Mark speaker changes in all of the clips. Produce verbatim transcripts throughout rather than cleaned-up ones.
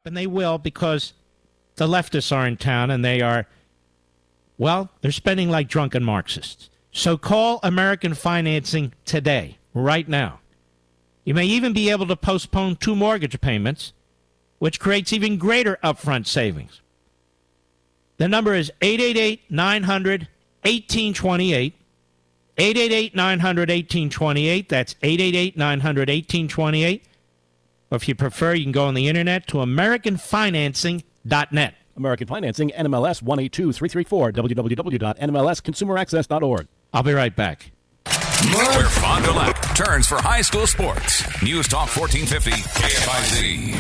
Speaker 1: And they will, because the leftists are in town and they are, well, they're spending like drunken Marxists. So call American Financing today, right now. You may even be able to postpone two mortgage payments, which creates even greater upfront savings. The number is eight eight eight, nine hundred, eighteen twenty-eight. eight eight eight, nine hundred, eighteen twenty-eight. That's eight eight eight, nine hundred, eighteen twenty-eight. Or if you prefer, you can go on the internet to American Financing dot net.
Speaker 2: American Financing, N M L S one eight two three three four, w w w dot n m l s consumer access dot org.
Speaker 1: I'll be right back.
Speaker 3: Where Fond du Lac turns for high school sports. News Talk fourteen fifty K F I Z.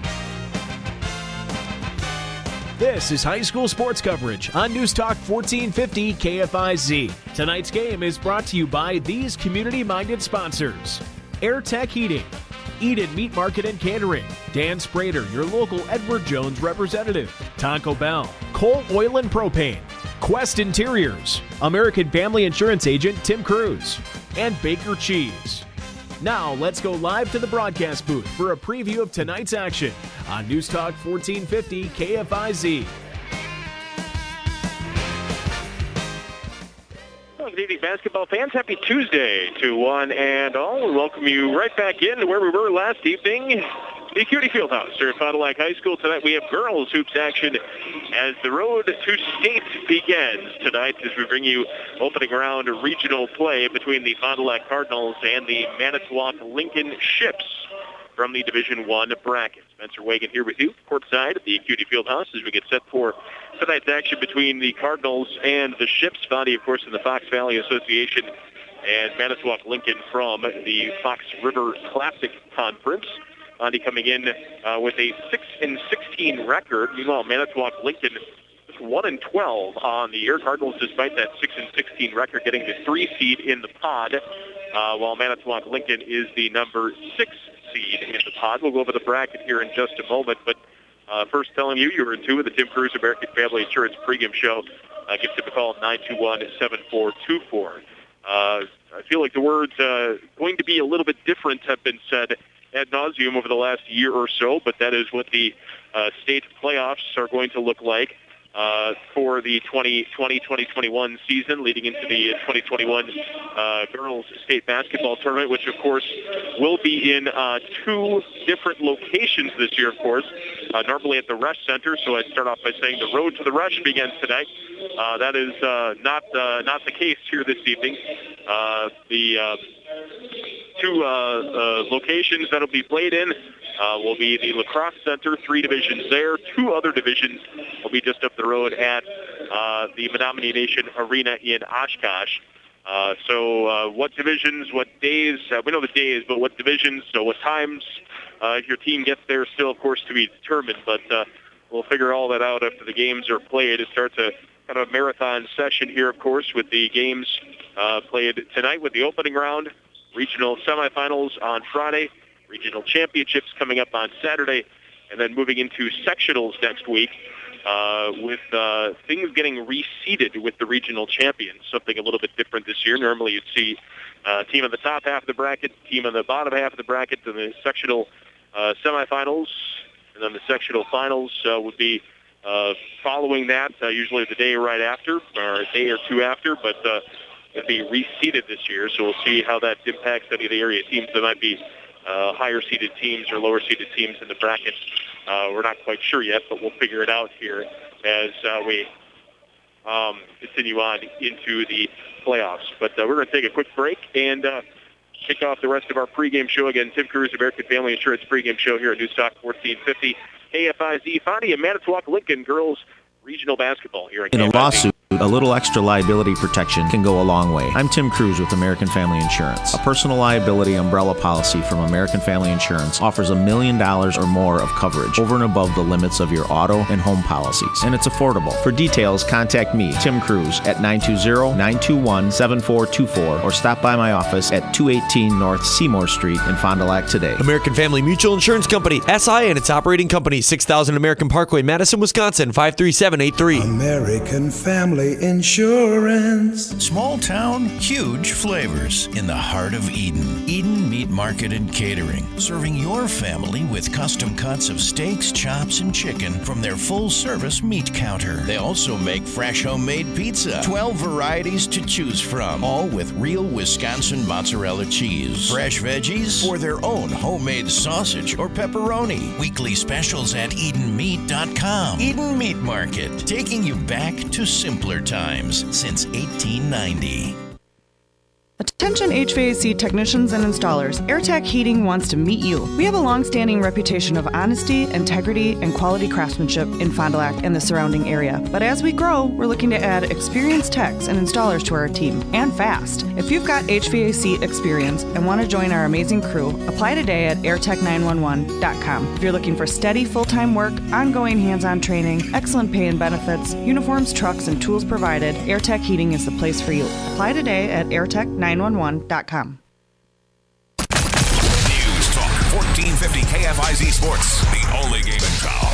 Speaker 4: This is high school sports coverage on News Talk fourteen fifty K F I Z. Tonight's game is brought to you by these community-minded sponsors. Air Tech Heating, Eden Meat Market and Catering, Dan Sprader, your local Edward Jones representative, Taco Bell, Cole Oil and Propane, Quest Interiors, American Family Insurance Agent Tim Cruz, and Baker Cheese. Now let's go live to the broadcast booth for a preview of tonight's action on News Talk fourteen fifty K F I Z.
Speaker 5: Well, good evening, basketball fans. Happy Tuesday to one and all. We welcome you right back in to where we were last evening, the Acuity Fieldhouse here at Fond du Lac High School. Tonight we have girls hoops action as the road to state begins tonight as we bring you opening round regional play between the Fond du Lac Cardinals and the Manitowoc Lincoln Ships from the Division One bracket. Spencer Wagon here with you, courtside at the Acuity Fieldhouse as we get set for tonight's action between the Cardinals and the Ships. Fondy, of course, in the Fox Valley Association, and Manitowoc Lincoln from the Fox River Classic Conference. Fondy coming in uh, with a six and sixteen record. Meanwhile, Manitowoc Lincoln one and twelve on the year. Cardinals, despite that six and sixteen record, getting the three seed in the pod, uh, while Manitowoc Lincoln is the number six seed in the pod. We'll go over the bracket here in just a moment, but uh, first telling you you're in two with the Tim Cruz American Family Insurance pregame show. Uh, give Tim a call at nine two one, seven four two four. Uh, I feel like the words uh, going to be a little bit different have been said ad nauseum over the last year or so, but that is what the uh, state playoffs are going to look like uh, for the twenty twenty twenty twenty-one season, leading into the twenty twenty-one uh, girls state basketball tournament, which, of course, will be in uh, two different locations this year, of course, uh, normally at the Resch Center. So I'd start off by saying the road to the Resch begins tonight. Uh, that is uh, not uh, not the case here this evening. Uh, the uh, two uh, uh, locations that will be played in uh, will be the Lacrosse Center, three divisions there. Two other divisions will be just up the road at uh, the Menominee Nation Arena in Oshkosh. Uh, so uh, what divisions, what days, uh, we know the days, but what divisions, so what times uh, if your team gets there still, of course, to be determined. But uh, we'll figure all that out after the games are played. It starts a kind of a marathon session here, of course, with the games uh, played tonight with the opening round, regional semifinals on Friday, regional championships coming up on Saturday, and then moving into sectionals next week uh, with uh, things getting reseeded with the regional champions, something a little bit different this year. Normally you'd see a team on the top half of the bracket, team on the bottom half of the bracket, and the sectional uh, semifinals, and then the sectional finals uh, would be uh, following that, uh, usually the day right after, or a day or two after, but uh, it'll be reseeded this year, so we'll see how that impacts any of the area teams that might be uh, higher-seeded teams or lower-seeded teams in the bracket. Uh, we're not quite sure yet, but we'll figure it out here as uh, we um, continue on into the playoffs. But uh, we're going to take a quick break and uh, kick off the rest of our pregame show. Again, Tim Cruz, American Family Insurance pregame show here at News Talk fourteen fifty. K F I Z, Fondy and Manitowoc Lincoln girls regional basketball here at
Speaker 6: In
Speaker 5: K F I Z.
Speaker 6: a lawsuit, a little extra liability protection can go a long way. I'm Tim Cruz with American Family Insurance. A personal liability umbrella policy from American Family Insurance offers a million dollars or more of coverage over and above the limits of your auto and home policies. And it's affordable. For details, contact me, Tim Cruz, at nine two zero, nine two one, seven four two four or stop by my office at two eighteen North Seymour Street in Fond du Lac today.
Speaker 7: American Family Mutual Insurance Company, S I and its operating company, six thousand American Parkway, Madison, Wisconsin, five three seven eight three.
Speaker 8: American Family Highway Insurance.
Speaker 9: Small town, huge flavors in the heart of Eden. Eden Meat Market and Catering, serving your family with custom cuts of steaks, chops, and chicken from their full-service meat counter. They also make fresh homemade pizza, twelve varieties to choose from, all with real Wisconsin mozzarella cheese, fresh veggies, or their own homemade sausage or pepperoni. Weekly specials at eden meat dot com. Eden Meat Market, taking you back to simpler times since eighteen ninety.
Speaker 10: Attention H V A C technicians and installers, AirTech Heating wants to meet you. We have a long-standing reputation of honesty, integrity, and quality craftsmanship in Fond du Lac and the surrounding area. But as we grow, we're looking to add experienced techs and installers to our team, and fast. If you've got H V A C experience and want to join our amazing crew, apply today at air tech nine one one dot com. If you're looking for steady, full-time work, ongoing hands-on training, excellent pay and benefits, uniforms, trucks, and tools provided, AirTech Heating is the place for you. Apply today at air tech nine one one dot com.
Speaker 3: News Talk fourteen fifty K F I Z Sports, the only game in town.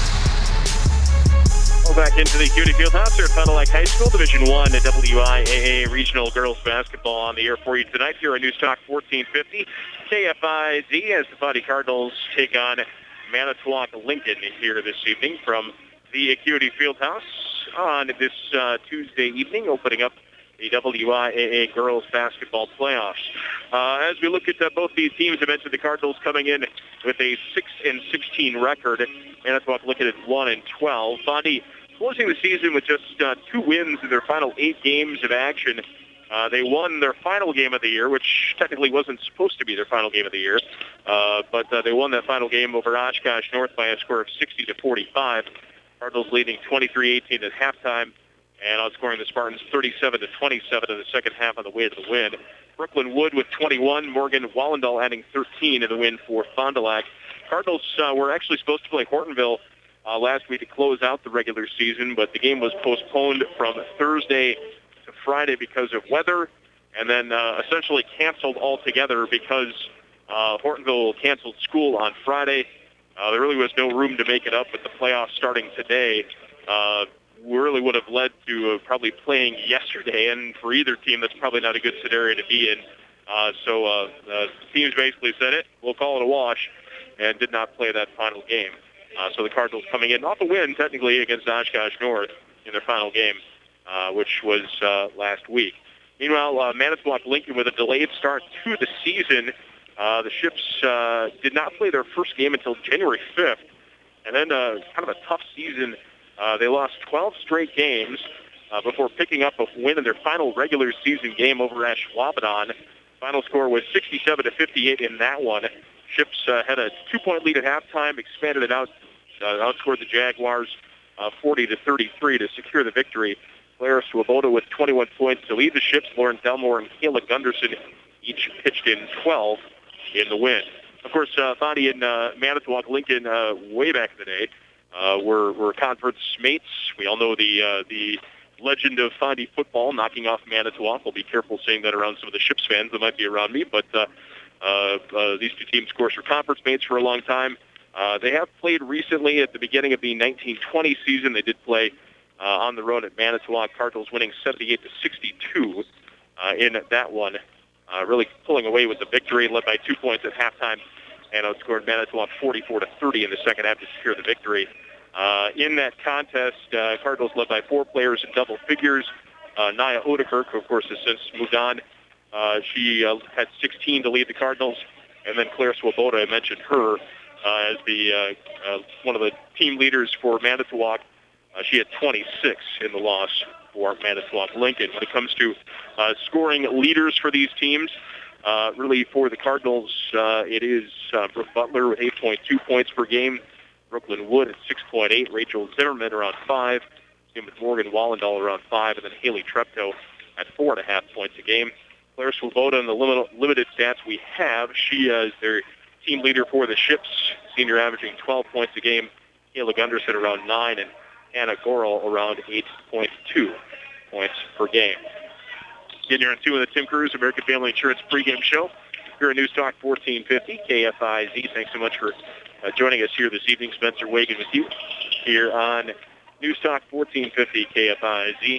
Speaker 5: Well, back into the Acuity Fieldhouse here at Fond du Lac High School, Division One W I A A Regional Girls Basketball on the air for you tonight here on News Talk fourteen fifty K F I Z as the Fondy Cardinals take on Manitowoc Lincoln here this evening from the Acuity Fieldhouse on this uh, Tuesday evening, opening up the W I A A girls basketball playoffs. Uh, as we look at uh, both these teams, I mentioned the Cardinals coming in with a six and sixteen record. Manitowoc looking at one and twelve. Fondy closing the season with just uh, two wins in their final eight games of action. Uh, they won their final game of the year, which technically wasn't supposed to be their final game of the year, uh, but uh, they won that final game over Oshkosh North by a score of sixty to forty-five. Cardinals leading twenty-three eighteen at halftime, and outscoring the Spartans thirty-seven to twenty-seven in the second half on the way to the win. Brooklyn Wood with twenty-one, Morgan Wallendal adding thirteen in the win for Fond du Lac. Cardinals uh, were actually supposed to play Hortonville uh, last week to close out the regular season, but the game was postponed from Thursday to Friday because of weather, and then uh, essentially canceled altogether because uh, Hortonville canceled school on Friday. Uh, there really was no room to make it up with the playoffs starting today. Uh, we really would have led to uh, probably playing yesterday, and for either team, that's probably not a good scenario to be in. Uh, so uh, the teams basically said it, we'll call it a wash, and did not play that final game. Uh, so the Cardinals coming in off a win, technically, against Oshkosh North in their final game, uh, which was uh, last week. Meanwhile, uh, Manitowoc Lincoln with a delayed start to the season. Uh, the Ships uh, did not play their first game until January fifth, and then uh, kind of a tough season. Uh, they lost twelve straight games uh, before picking up a win in their final regular season game over Ashwaubenon. Final score was sixty-seven to fifty-eight in that one. Ships uh, had a two-point lead at halftime, expanded it out, uh, outscored the Jaguars uh, forty to thirty-three to secure the victory. Claire Swoboda with twenty-one points to lead the Ships. Lauren Delmore and Kayla Gunderson each pitched in twelve in the win. Of course, uh, Fondy and uh, Manitowoc Lincoln uh, way back in the day uh, were, were conference mates. We all know the uh, the legend of Fondy football knocking off Manitowoc. I'll be careful saying that around some of the Ships fans that might be around me, but uh, uh, uh, these two teams, of course, were conference mates for a long time. Uh, they have played recently at the beginning of the nineteen twenty season. They did play uh, on the road at Manitowoc. Cardinals winning seventy-eight to sixty-two uh, in that one. Uh, really pulling away with the victory, led by two points at halftime, and outscored Manitowoc forty-four to thirty in the second half to secure the victory. Uh, in that contest, uh, Cardinals led by four players in double figures. Uh, Nia Odekirk, who of course has since moved on, uh, she uh, had sixteen to lead the Cardinals, and then Claire Swoboda, I mentioned her uh, as the uh, uh, one of the team leaders for Manitowoc. Uh, she had twenty-six in the loss for Manitowoc Lincoln. When it comes to uh, scoring leaders for these teams, uh, really for the Cardinals, uh, it is uh, Brooke Butler with eight point two points per game, Brooklyn Wood at six point eight, Rachel Zimmerman around five, same with Morgan Wallendal around five, and then Haley Treptow at four and a half points a game. Claire Swoboda, in the limit, limited stats we have, she uh, is their team leader for the Ships, senior averaging twelve points a game. Kayla Gunderson around nine, and Anna Gorel around eight point two points per game. Getting here on two of the Tim Cruz American Family Insurance pregame show here at News Talk fourteen fifty K F I Z. Thanks so much for uh, joining us here this evening. Spencer Wagon with you here on News Talk fourteen fifty K F I Z.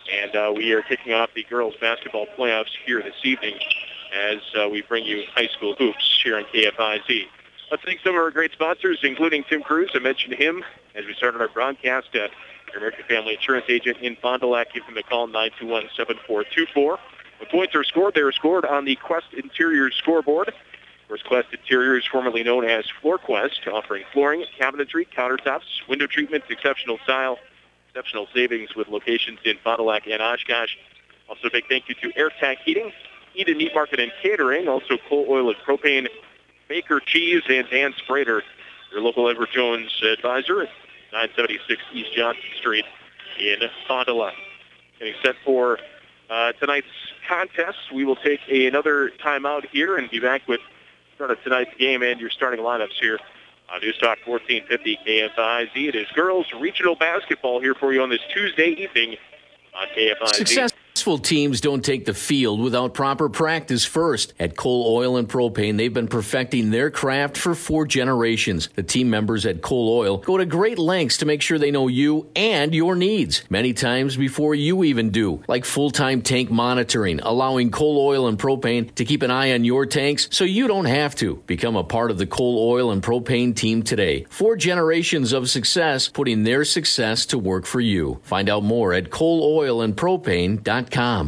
Speaker 5: And uh, we are kicking off the girls basketball playoffs here this evening as uh, we bring you high school hoops here on K F I Z. Let's thank some of our great sponsors, including Tim Cruz. I mentioned him as we started our broadcast. Uh, your American Family Insurance agent in Fond du Lac. Give him a call, nine two one, seven four two four. When points are scored, they are scored on the Quest Interiors scoreboard. Of course, Quest Interiors, formerly known as FloorQuest, offering flooring, cabinetry, countertops, window treatments, exceptional style, exceptional savings with locations in Fond du Lac and Oshkosh. Also, a big thank you to AirTac Heating, Eden Meat Market and Catering, also Coal Oil and Propane, Baker Cheese, and Dan Sprader, your local Edward Jones advisor at nine seventy-six East Johnson Street in Fond du Lac. Getting set for uh, tonight's contest, we will take a, another timeout here and be back with the start of tonight's game and your starting lineups here on News Talk fourteen fifty K F I Z. It is girls regional basketball here for you on this Tuesday evening on K F I Z.
Speaker 11: Successful teams don't take the field without proper practice first. At Coal Oil and Propane, they've been perfecting their craft for four generations. The team members at Coal Oil go to great lengths to make sure they know you and your needs, many times before you even do, like full-time tank monitoring, allowing Coal Oil and Propane to keep an eye on your tanks so you don't have to. Become a part of the Coal Oil and Propane team today. Four generations of success, putting their success to work for you. Find out more at coal oil and propane dot com.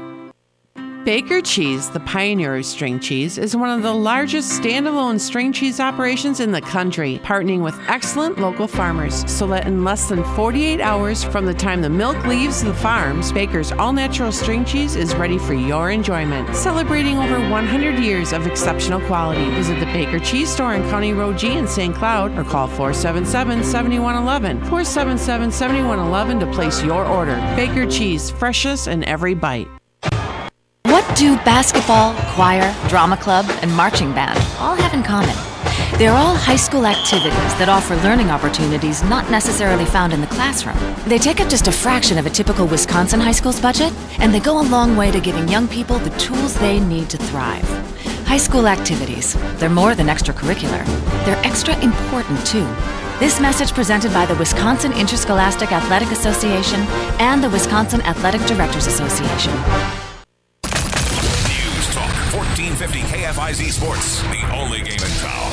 Speaker 12: Baker Cheese, the pioneer of string cheese, is one of the largest standalone string cheese operations in the country, partnering with excellent local farmers, so that in less than forty-eight hours from the time the milk leaves the farms, Baker's all-natural string cheese is ready for your enjoyment. Celebrating over one hundred years of exceptional quality, visit the Baker Cheese Store on County Road G in Saint Cloud or call four seven seven, seven one one one, four seven seven, seven one one one to place your order. Baker Cheese, freshest in every bite.
Speaker 13: What do basketball, choir, drama club, and marching band all have in common? They're all high school activities that offer learning opportunities not necessarily found in the classroom. They take up just a fraction of a typical Wisconsin high school's budget, and they go a long way to giving young people the tools they need to thrive. High school activities, they're more than extracurricular. They're extra important, too. This message presented by the Wisconsin Interscholastic Athletic Association and the Wisconsin Athletic Directors Association.
Speaker 3: fourteen fifty K F I Z Sports, the only game in town.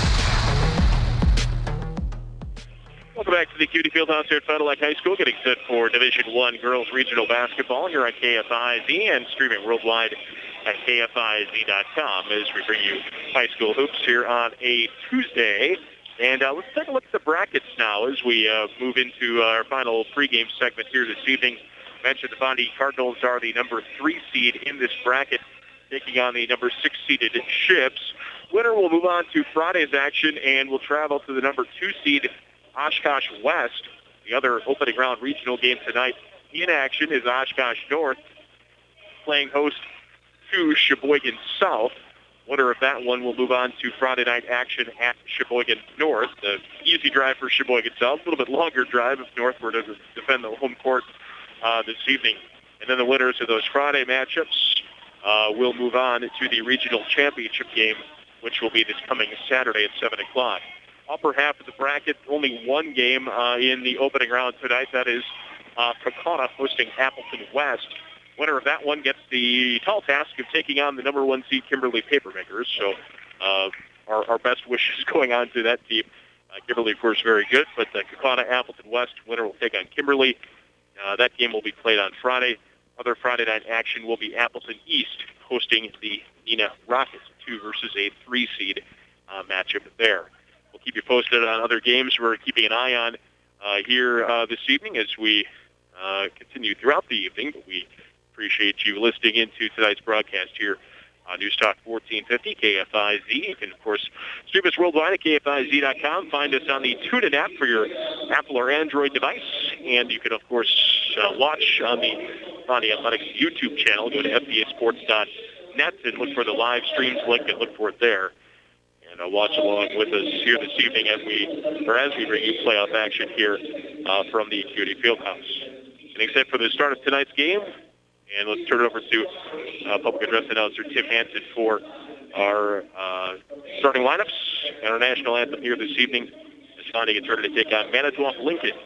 Speaker 5: Welcome back to the Cutie Fieldhouse here at Fond du Lac High School, getting set for Division One girls regional basketball here on K F I Z and streaming worldwide at K F I Z dot com as we bring you high school hoops here on a Tuesday. And uh, let's take a look at the brackets now as we uh, move into our final pregame segment here this evening. I mentioned the Bondi Cardinals are the number three seed in this bracket, taking on the number six-seeded Ships. Winner will move on to Friday's action and will travel to the number two seed Oshkosh West. The other opening round regional game tonight in action is Oshkosh North playing host to Sheboygan South. Winner of that one will move on to Friday night action at Sheboygan North. The easy drive for Sheboygan South, a little bit longer drive if North were to defend the home court uh, this evening. And then the winners of those Friday matchups Uh, we'll move on to the regional championship game, which will be this coming Saturday at seven o'clock. Upper half of the bracket, only one game uh, in the opening round tonight. That is uh, Kaukauna hosting Appleton West. Winner of that one gets the tall task of taking on the number one seed Kimberly Papermakers. So uh, our, our best wishes going on to that team. Uh, Kimberly, of course, very good, but the Kaukauna Appleton West winner will take on Kimberly. Uh, that game will be played on Friday. Other Friday night action will be Appleton East hosting the Neenah Rockets, two versus a three seed uh, matchup there. We'll keep you posted on other games we're keeping an eye on uh, here uh, this evening as we uh, continue throughout the evening. But we appreciate you listening into tonight's broadcast here on News Talk fourteen fifty K F I Z. You can, of course, stream us worldwide at K F I Z dot com. Find us on the TuneIn app for your Apple or Android device. And you can, of course, uh, watch on the Bondi Athletics YouTube channel. Go to F B A sports dot net and look for the live streams link and look for it there. And uh, watch along with us here this evening as we, or as we bring you playoff action here uh, from the Cutie Fieldhouse. And except for the start of tonight's game, and let's turn it over to uh, public address announcer Tim Hansen for our uh, starting lineups and our national anthem here this evening. As Bondi gets ready to take on Manitowoc Lincoln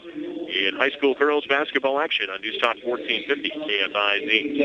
Speaker 5: in high school girls basketball action on News Talk fourteen fifty K F I Z.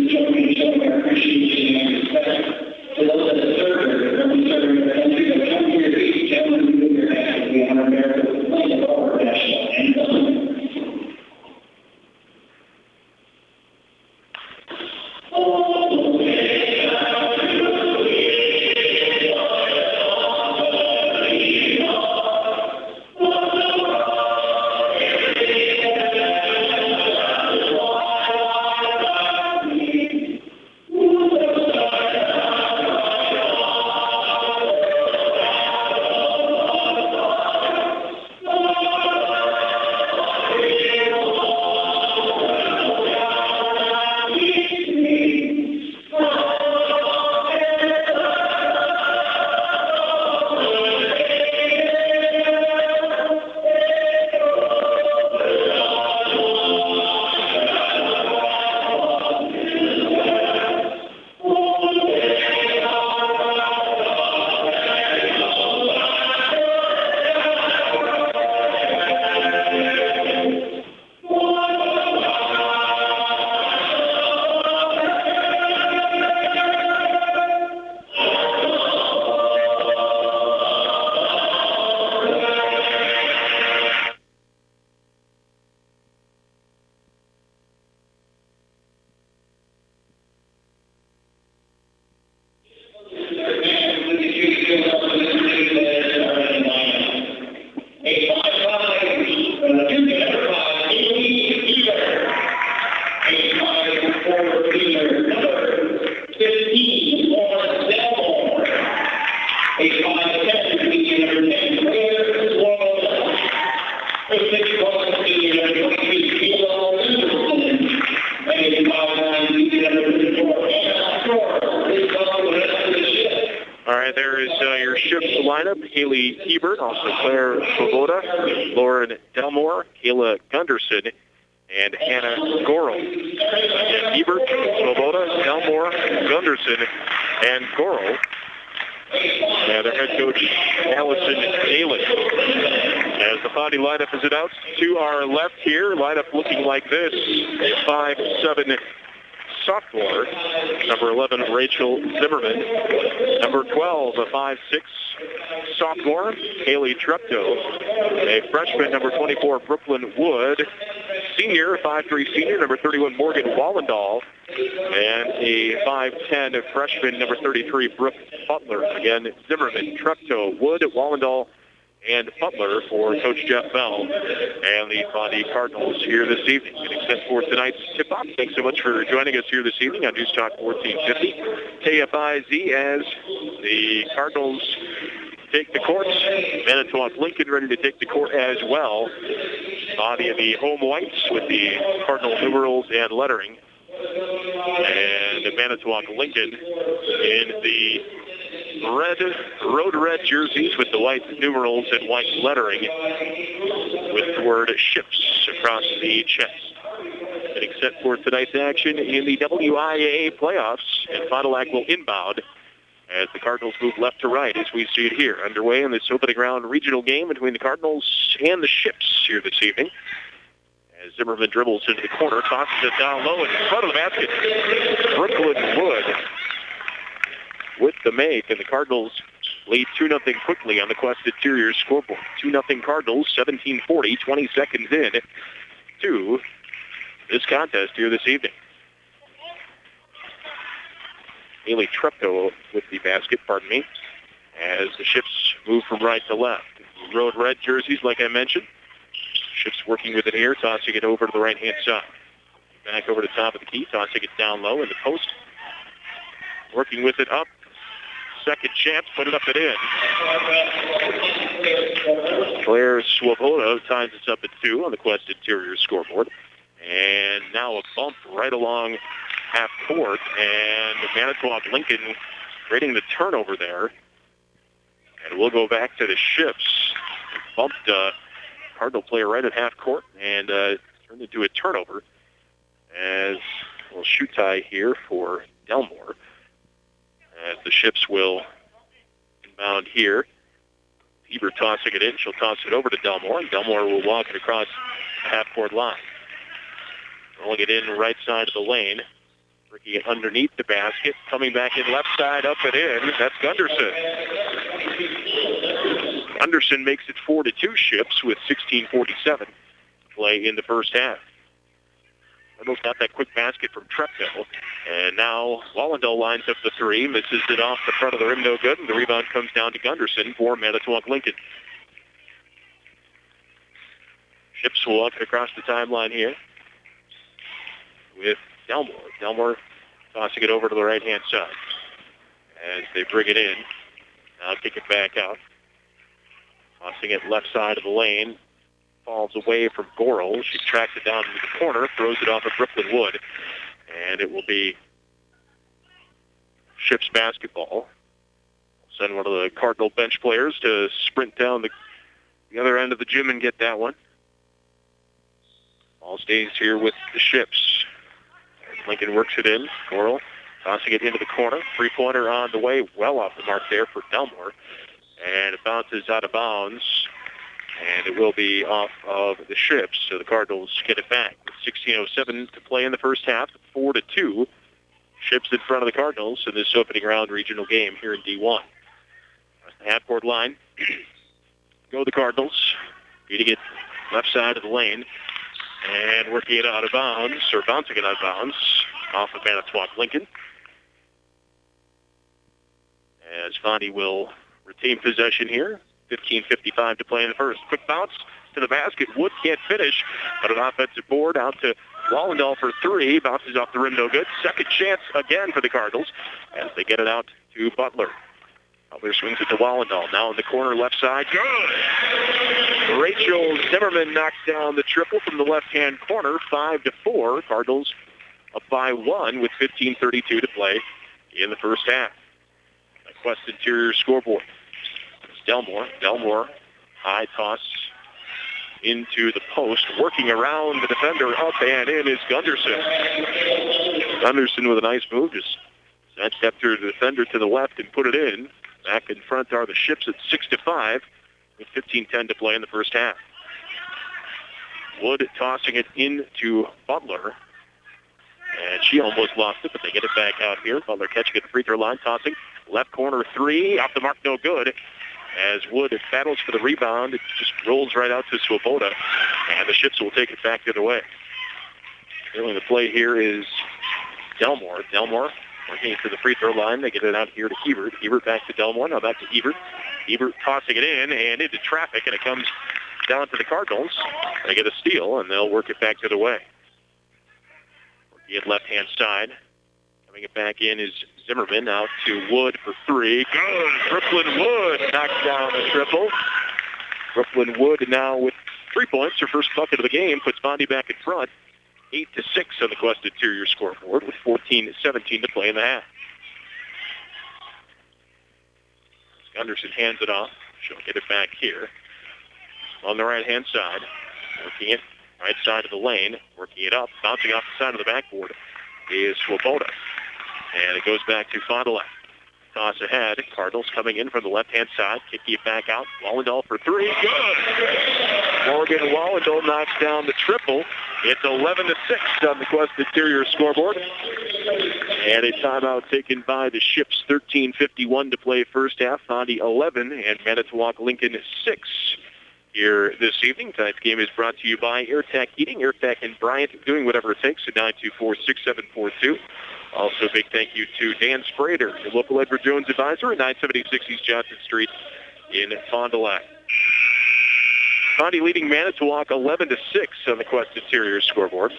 Speaker 5: All right, there is uh, your Ships lineup. Haley Hebert, also Claire Svoboda, Lauren Delmore, Kayla Gunderson, and Hannah Gorel. And Hebert, Svoboda, Delmore, Gunderson, and Gorel. And their head coach, Allison Daly. As the Fondy lineup is announced to our left here, lineup looking like this. A five seven sophomore, number eleven, Rachel Zimmerman. Number twelve, a five six sophomore, Haley Treptow. A freshman, number twenty-four, Brooklyn Wood. Senior, five three senior, number thirty-one, Morgan Wallendahl. And a five ten freshman, number thirty-three, Brooke Butler. Again, Zimmerman, Treptow, Wood, Wallendahl, and Butler for Coach Jeff Bell and the Fondy Cardinals here this evening. Getting set for tonight's tip-off. Thanks so much for joining us here this evening on News Talk fourteen fifty K F I Z as the Cardinals take the court. Manitowoc Lincoln ready to take the court as well. Body of the home whites with the Cardinal numerals and lettering. And the Manitowoc Lincoln in the red, road red jerseys with the white numerals and white lettering with the word Ships across the chest. Getting set for tonight's action in the W I A A playoffs, and Fond du Lac will inbound as the Cardinals move left to right as we see it here. Underway in this opening round regional game between the Cardinals and the Ships here this evening. As Zimmerman dribbles into the corner, tosses it down low in front of the basket. Brooklyn Wood with the make, and the Cardinals lead two nothing quickly on the Quest Interior scoreboard. two nothing Cardinals, seventeen forty, twenty seconds in to this contest here this evening. Haley Treptow with the basket, pardon me, as the Ships move from right to left. Road red jerseys, like I mentioned. Ships working with it here, tossing it over to the right-hand side. Back over to the top of the key, tossing it down low in the post. Working with it up. Second chance, put it up and in. Claire Swoboda ties us up at two on the Quest Interior scoreboard. And now a bump right along half court, and Manitowoc Lincoln creating the turnover there. And we'll go back to the Ships. Bumped uh, Cardinal player right at half court and uh, turned into a turnover as a little shoot tie here for Delmore. As the Ships will inbound here. Hebert tossing it in. She'll toss it over to Delmore, and Delmore will walk it across the half-court line. Rolling it in right side of the lane. Working it underneath the basket. Coming back in left side, up and in. That's Gunderson. Gunderson makes it four to two Ships with sixteen forty-seven to play in the first half. Reynolds got that quick basket from Treptow. And now Wallendale lines up the three. Misses it off the front of the rim, no good. And the rebound comes down to Gunderson for Manitowoc Lincoln. Ships will walk it across the timeline here with Delmore. Delmore tossing it over to the right-hand side as they bring it in. Now kick it back out. Tossing it left side of the lane. Falls away from Gorel. She tracks it down into the corner, throws it off of Brooklyn Wood, and it will be Ships basketball. Send one of the Cardinal bench players to sprint down the, the other end of the gym and get that one. Ball stays here with the Ships. Lincoln works it in. Gorel tossing it into the corner. Three-pointer on the way. Well off the mark there for Delmore. And it bounces out of bounds. And it will be off of the Ships. So the Cardinals get it back. With sixteen oh seven to play in the first half. four to two. Ships in front of the Cardinals in this opening round regional game here in D one. The half-court line. Go the Cardinals. Beating it left side of the lane. And working it out of bounds, or bouncing it out of bounds, off of Manitowoc Lincoln. As Fondy will retain possession here. fifteen fifty-five to play in the first. Quick bounce to the basket. Wood can't finish, but an offensive board out to Wallendale for three. Bounces off the rim, no good. Second chance again for the Cardinals as they get it out to Butler. Butler swings it to Wallendale. Now in the corner left side. Good! Rachel Zimmerman knocks down the triple from the left-hand corner. Five to four. Cardinals up by one with fifteen thirty-two to play in the first half. A Quest Interior scoreboard. It's Delmore. Delmore high toss into the post. Working around the defender. Up and in is Gunderson. Gunderson with a nice move. Just sidestepped her defender to the left and put it in. Back in front are the Ships at six to five with fifteen ten to play in the first half. Wood tossing it into Butler. And she almost lost it, but they get it back out here. Butler catching it at the free throw line, tossing. Left corner three, off the mark, no good. As Wood battles for the rebound, it just rolls right out to Swoboda. And the Ships will take it back the other way. Early in the play here is Delmore. Delmore working to the free throw line. They get it out here to Hebert. Hebert back to Delmore. Now back to Hebert. Hebert tossing it in and into traffic, and it comes down to the Cardinals. They get a steal, and they'll work it back to the way. Working it left-hand side. Coming it back in is Zimmerman. Out to Wood for three. Good. Brooklyn Wood knocks down the triple. Brooklyn Wood now with three points. Her first bucket of the game. Puts Bondi back in front. eight to six on the Quest Interior scoreboard with fourteen seventeen to play in the half. Gunderson hands it off. She'll get it back here. On the right-hand side. Working it right side of the lane. Working it up. Bouncing off the side of the backboard is Swoboda. And it goes back to Fond du Lac. Toss ahead. Cardinals coming in from the left-hand side. Kicking it back out. Wallendale for three. Good! Morgan Wallendale knocks down the triple. It's eleven to six on the Quest Interior scoreboard. And a timeout taken by the Ships. thirteen fifty-one to play first half. Fondy eleven and Manitowoc Lincoln six here this evening. Tonight's game is brought to you by AirTech Heating. AirTech and Bryant doing whatever it takes at nine two four, six seven four two. Also, a big thank you to Dan Sprader, the local Edward Jones advisor at nine seventy-six East Johnson Street in Fond du Lac. Fondy leading Manitowoc eleven to six on the Quest Interior scoreboard.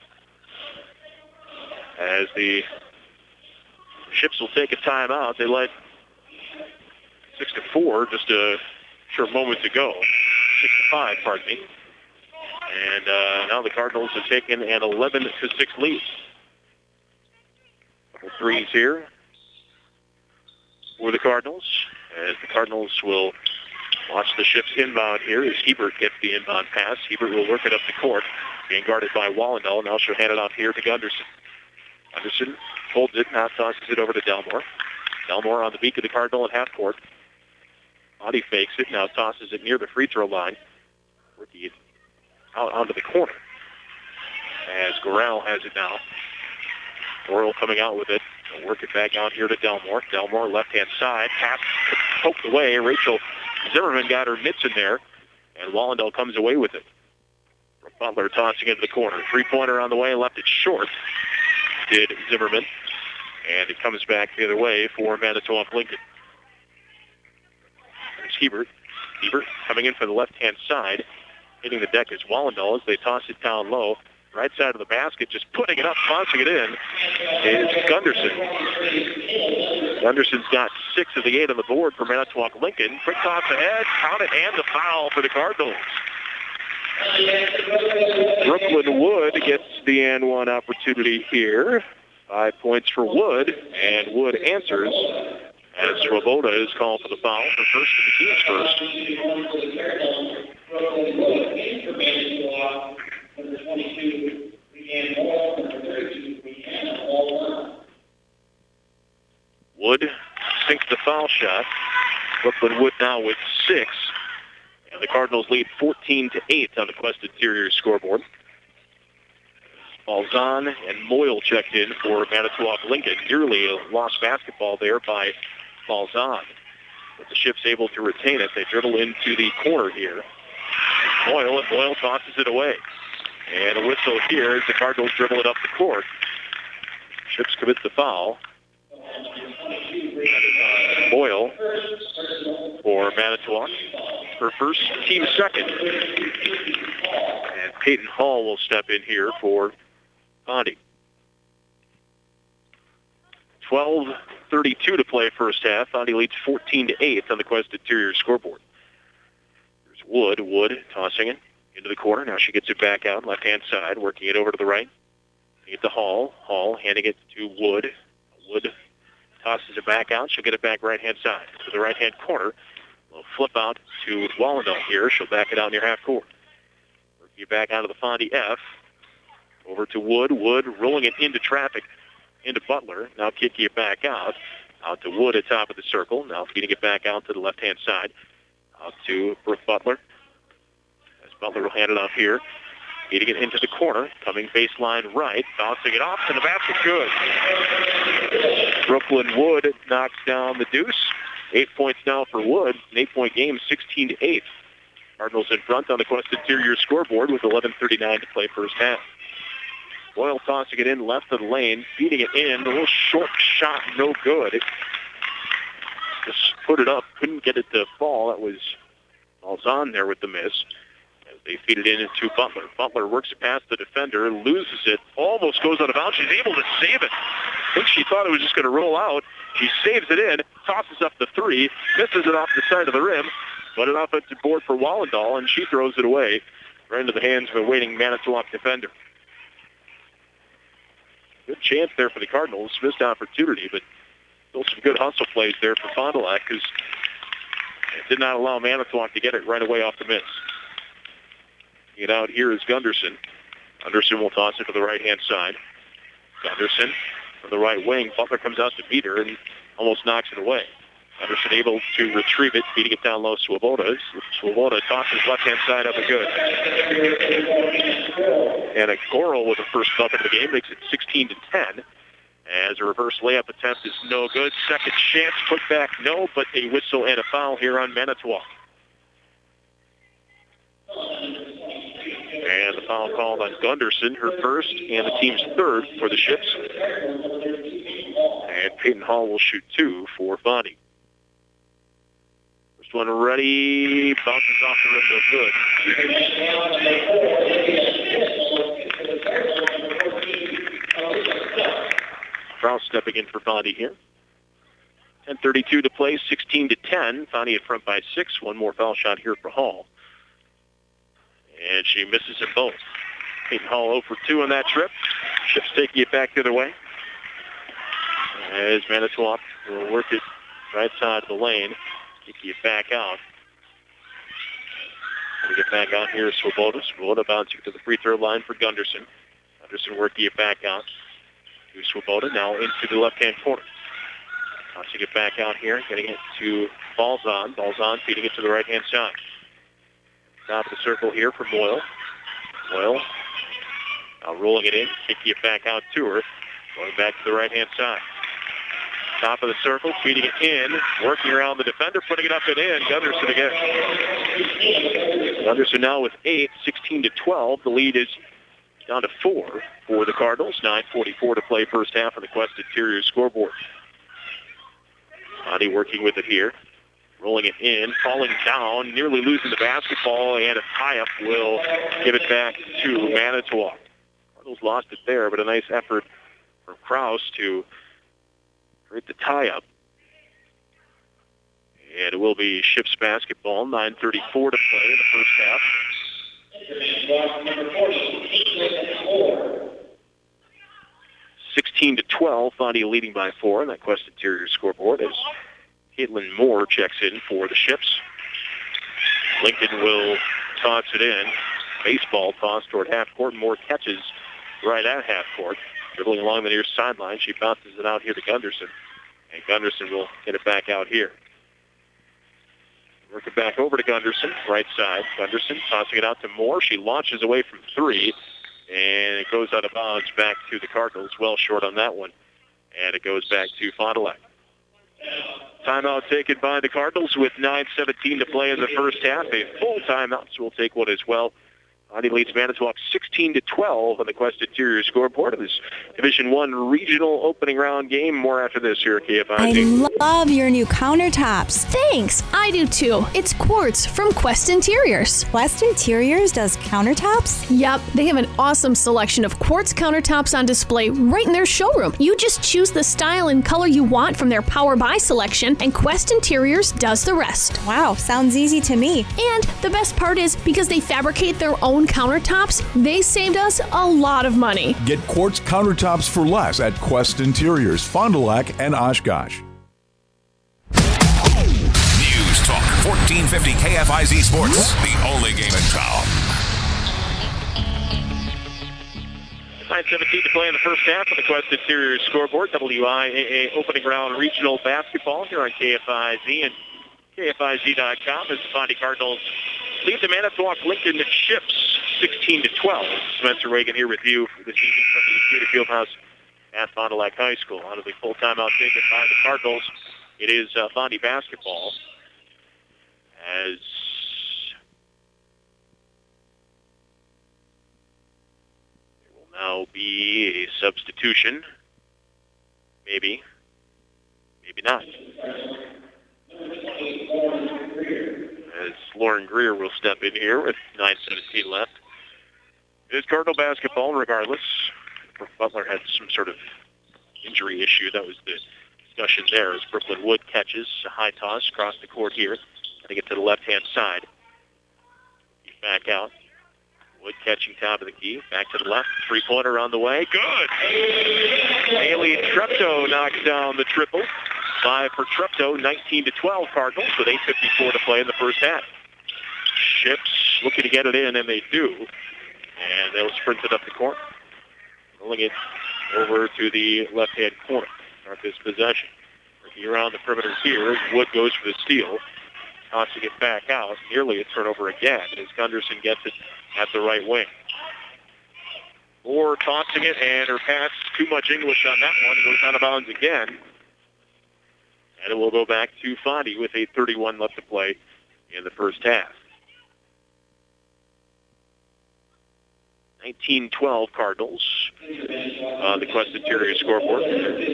Speaker 5: As the Ships will take a timeout. They led six to four just a short moment ago. six to five, pardon me. And uh, now the Cardinals have taken an eleven to six lead. Couple threes here for the Cardinals. As the Cardinals will watch the Ships inbound here as Hebert gets the inbound pass. Hebert will work it up the court, being guarded by Wallendale. Now she'll hand it off here to Gunderson. Gunderson holds it, now tosses it over to Delmore. Delmore on the beak of the Cardinal at half court. Body fakes it, now tosses it near the free throw line. Working it out onto the corner. As Gorell has it now. Doyle coming out with it. They'll work it back out here to Delmore. Delmore left-hand side. Pass poked away. Rachel Zimmerman got her mitts in there. And Wallendale comes away with it. Butler tossing into the corner. Three-pointer on the way. Left it short. Did Zimmerman. And it comes back the other way for Manitowoc Lincoln. There's Hebert. Hebert coming in for the left-hand side. Hitting the deck is Wallendale as they toss it down low. Right side of the basket, just putting it up, tossing it in, is Gunderson. Gunderson's got six of the eight on the board for Manitowoc Lincoln. Quick toss ahead, count it, and the foul for the Cardinals. Brooklyn Wood gets the and one opportunity here. Five points for Wood, and Wood answers as Swoboda is called for the foul, the first of the team's first. Number twenty-two, Leanne Moore. Number thirty-two, Leanne Moore. Wood sinks the foul shot. Brooklyn Wood now with six. And the Cardinals lead fourteen to eight on the Quest Interior scoreboard. Balzan and Moyle checked in for Manitowoc Lincoln. Nearly a lost basketball there by Balzan. But the Ship's able to retain it. They dribble into the corner here. Moyle, and Moyle tosses it away. And a whistle here as the Cardinals dribble it up the court. Ships commits the foul. Boyle for Manitowoc. Her first, team second. And Peyton Hall will step in here for Bondi. twelve thirty-two to play first half. Bondi leads fourteen to eight on the Quest Interior scoreboard. There's Wood. Wood tossing it into the corner. Now she gets it back out, left-hand side, working it over to the right. Get to Hall. Hall handing it to Wood. Wood tosses it back out. She'll get it back right-hand side to the right-hand corner. We'll flip out to Wallendale here. She'll back it out near half court. Working it back out of the Fondy F. Over to Wood. Wood rolling it into traffic, into Butler. Now kicking it back out. Out to Wood at top of the circle. Now feeding it back out to the left-hand side. Out to Brooke Butler. Butler will hand it off here. Feeding it into the corner. Coming baseline right. Bouncing it off to the basket. Good. Brooklyn Wood knocks down the deuce. Eight points now for Wood. An eight-point game, sixteen to eight. Cardinals in front on the Quest Interior scoreboard with eleven thirty-nine to play first half. Boyle tossing it in left of the lane. Feeding it in. A little short shot. No good. It just put it up. Couldn't get it to fall. That was Balzan there with the miss. They feed it in into Butler. Butler works it past the defender, loses it, almost goes out of bounds. She's able to save it. I think she thought it was just going to roll out. She saves it in, tosses up the three, misses it off the side of the rim, but an offensive board for Wallendale, and she throws it away right into the hands of a waiting Manitowoc defender. Good chance there for the Cardinals. Missed opportunity, but still some good hustle plays there for Fond du Lac because it did not allow Manitowoc to get it right away off the miss. Get out here is Gunderson. Gunderson will toss it to the right-hand side. Gunderson from the right wing. Butler comes out to beat her and almost knocks it away. Gunderson able to retrieve it, beating it down low. Swoboda. Swoboda tosses left-hand side up and good. And a Goral with the first bucket of the game makes it sixteen to ten. As a reverse layup attempt is no good. Second chance, put back no, but a whistle and a foul here on Manitowoc. And the foul called on Gunderson, her first and the team's third for the Ships. And Peyton Hall will shoot two for Bondi. First one ready, bounces off the rim, no good. Krause stepping in for Bondi here. ten thirty-two to play, sixteen to ten. Bondi in front by six. One more foul shot here for Hall. And she misses them both. Peyton Hall zero for two on that trip. Ships taking it back the other way. As Manitowoc will work it right side of the lane. Taking it back out. We get back out here is Swoboda. Swoboda bouncing to the free throw line for Gunderson. Gunderson working it back out to Swoboda. Now into the left-hand corner. Tossing it back out here, getting it to Balzan. Balzan feeding it to the right-hand side. Top of the circle here for Boyle. Boyle now rolling it in, kicking it back out to her. Going back to the right-hand side. Top of the circle, feeding it in, working around the defender, putting it up and in. Gunderson again. Gunderson now with eight, sixteen to twelve. The lead is down to four for the Cardinals. nine forty-four to play first half on the Quest Interior scoreboard. Bonnie working with it here. Rolling it in, falling down, nearly losing the basketball, and a tie-up will give it back to Manitowoc. Cardinals lost it there, but a nice effort from Krause to create the tie-up. And it will be Ships basketball, nine thirty-four to play in the first half. sixteen to twelve, Fondy leading by four on that Quest Interior scoreboard as Caitlin Moore checks in for the Ships. Lincoln will toss it in. Baseball toss toward half court. Moore catches right at half court. Dribbling along the near sideline. She bounces it out here to Gunderson. And Gunderson will get it back out here. Work it back over to Gunderson, right side. Gunderson tossing it out to Moore. She launches away from three. And it goes out of bounds back to the Cardinals. Well short on that one. And it goes back to Fond du Lac. Timeout taken by the Cardinals with nine seventeen to play in the first half. A full timeout, so we'll take one as well. Bonnie leads Manitowoc sixteen to twelve on the Quest Interior scoreboard of this Division One regional opening round game. More after this here at K F I Z.
Speaker 14: I love your new countertops.
Speaker 15: Thanks. I do too. It's quartz from Quest Interiors.
Speaker 14: Quest Interiors does countertops?
Speaker 15: Yep. They have an awesome selection of quartz countertops on display right in their showroom. You just choose the style and color you want from their Power Buy selection, and Quest Interiors does the rest.
Speaker 14: Wow, sounds easy to me.
Speaker 15: And the best part is, because they fabricate their own countertops, they saved us a lot of money.
Speaker 16: Get quartz countertops for less at Quest Interiors, Fond du Lac, and Oshkosh.
Speaker 3: News Talk fourteen fifty K F I Z Sports, the only game in town.
Speaker 5: nine seventeen to play in the first half of the Quest Interior scoreboard. W I A A opening round regional basketball here on K F I Z and K F I Z dot com as the Fondy Cardinals lead the Manitowoc Lincoln Ships sixteen to twelve. Spencer Reagan here with you for this evening from the Community Fieldhouse at Fond du Lac High School. Out of the full timeout taken by the Cardinals, it is uh, Fondy basketball as there will now be a substitution. Maybe. Maybe not. As Lauren Greer will step in here with nine seventeen left. It is Cardinal basketball regardless. Butler had some sort of injury issue. That was the discussion there as Brooklyn Wood catches a high toss across the court here. Getting it to the left-hand side. Back out. Wood catching top of the key. Back to the left. Three-pointer on the way. Good! Haley Treptow knocks down the triple. Five for Treptow, nineteen to twelve Cardinals with eight fifty-four to play in the first half. Ships looking to get it in, and they do. And they'll sprint it up the court. Rolling it over to the left-hand corner. Start this possession. Working around the perimeter here. Wood goes for the steal. Tossing it back out. Nearly a turnover again as Gunderson gets it at the right wing. Moore tossing it, and her pass, too much English on that one. Goes out of bounds again. And it will go back to Fondy with eight thirty-one left to play in the first half. nineteen twelve Cardinals on the Quest Interior scoreboard.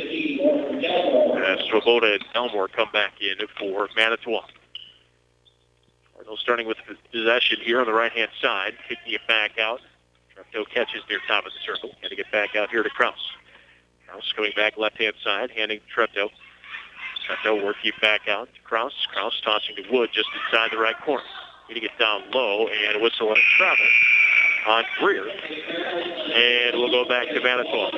Speaker 5: As Swoboda and Elmore come back in for Manitowoc. Cardinals starting with possession here on the right-hand side, kicking it back out. Treptow catches near top of the circle. Getting it back out here to Krause. Krause coming back left-hand side, handing to Treptow. Treptow working it back out to Krause. Krause tossing to Wood just inside the right corner. Getting it down low, and a whistle and a travel on Greer. And we'll go back to Manitowoc.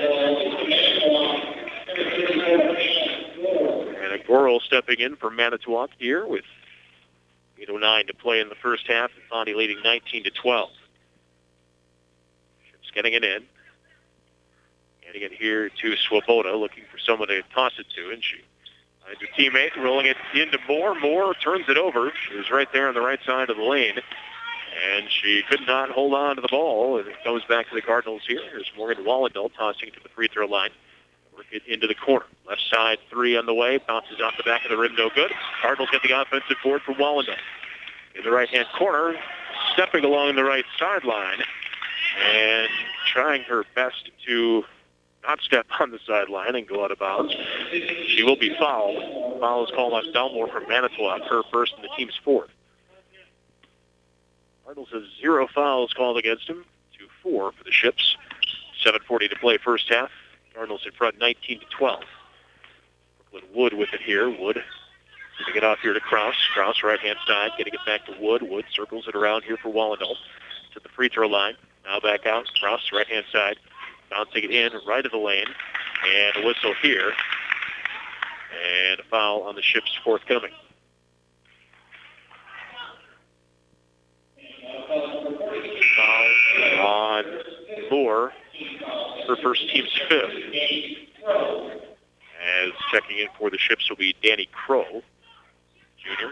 Speaker 5: And Agoro stepping in for Manitowoc here with eight oh nine to play in the first half. And Fondy leading nineteen to twelve. Ships getting it in. Getting it here to Swoboda, looking for someone to toss it to, and she Finds her teammate, rolling it into Moore. Moore turns it over. She was right there on the right side of the lane. And she could not hold on to the ball. And it goes back to the Cardinals here. Here's Morgan Wallendale tossing to the free throw line. Work it into the corner. Left side three on the way. Bounces off the back of the rim. No good. Cardinals get the offensive board from Wallendale. In the right-hand corner, stepping along the right sideline and trying her best to not step on the sideline and go out of bounds. She will be fouled. Foul is called on Delmore from Manitowoc, her first and the team's fourth. Cardinals have zero fouls called against him. two four for the Ships. seven forty to play first half. Cardinals in front nineteen to twelve. Brooklyn Wood with it here. Wood getting it off here to Krause. Krause right-hand side, getting it back to Wood. Wood circles it around here for Wallendale to the free throw line. Now back out. Krause right-hand side, bouncing it in right of the lane. And a whistle here. And a foul on the Ships forthcoming. Foul on Moore, her first team's fifth. As checking in for the Ships will be Danny Crow, junior.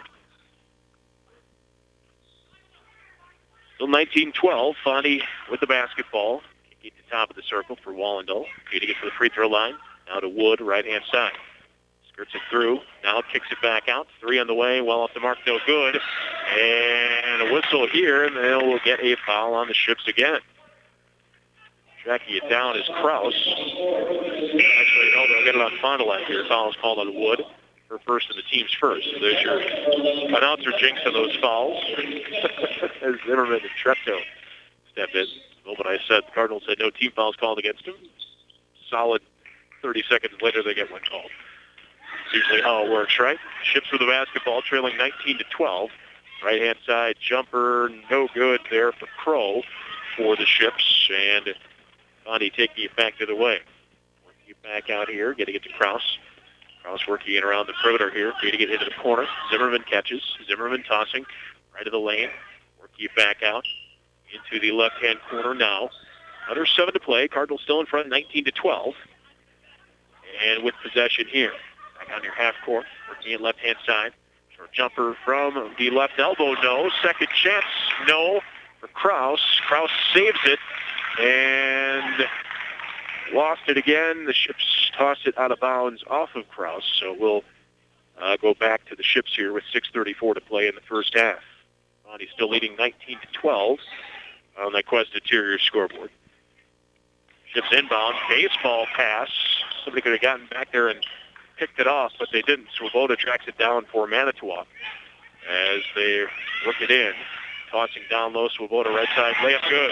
Speaker 5: Still nineteen twelve. Fondy with the basketball. Kicking to the top of the circle for Wallendale. Feeding it to the free throw line. Now to Wood, right-hand side. Skirts it through. Now kicks it back out. Three on the way. Well off the mark. No good. And a whistle here, and they will get a foul on the Ships again. Tracking it down is Krause. Actually, no, they'll get it on Fond du Lac here. Foul is called on Wood. Her first and the team's first. So there's your announcer jinx on those fouls. As Zimmerman and Treptow step in. The moment I said the Cardinals had no team fouls called against them, solid thirty seconds later they get one called. It's usually how it works, right? Ships with the basketball, trailing nineteen to twelve. Right-hand side jumper, no good there for Crow for the Ships. And Fondy taking it back the other way. Working it back out here, getting it to Krause. Krause working it around the perimeter here, feeding it into the corner. Zimmerman catches. Zimmerman tossing right of the lane. Working it back out into the left-hand corner now. Under seven to play. Cardinals still in front, nineteen to twelve. And with possession here. Back on your half court. Working it left-hand side. Short jumper from the left elbow, no. Second chance, no. For Krause. Krause saves it. And lost it again. The Ships tossed it out of bounds off of Krause. So we'll uh, go back to the Ships here with six thirty-four to play in the first half. Bonnie's still leading nineteen to twelve on that Quest Interior scoreboard. Ships inbound. Baseball pass. Somebody could have gotten back there and picked it off, but they didn't. Swoboda tracks it down for Manitowoc as they work it in. Tossing down low, Swoboda right side, layup good.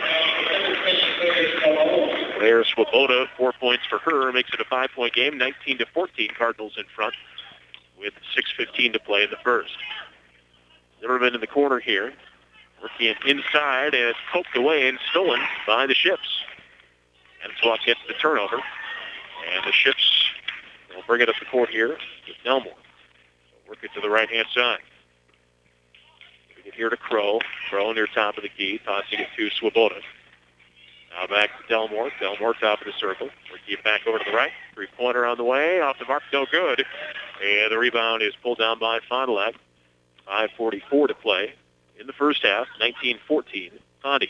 Speaker 5: There's Swoboda, four points for her, makes it a five-point game, nineteen to fourteen, Cardinals in front with six fifteen to play in the first. Zimmerman in the corner here, working inside, and it's poked away and stolen by the Ships. Manitowoc gets the turnover, and the Ships will bring it up the court here with Delmore. Work it to the right-hand side. Get here to Crow. Crow near top of the key, tossing it to Swoboda. Now back to Delmore. Delmore top of the circle. Working it back over to the right. Three-pointer on the way. Off the mark, no good. And the rebound is pulled down by Fond du Lac. five forty-four to play in the first half. nineteen fourteen. Fondy.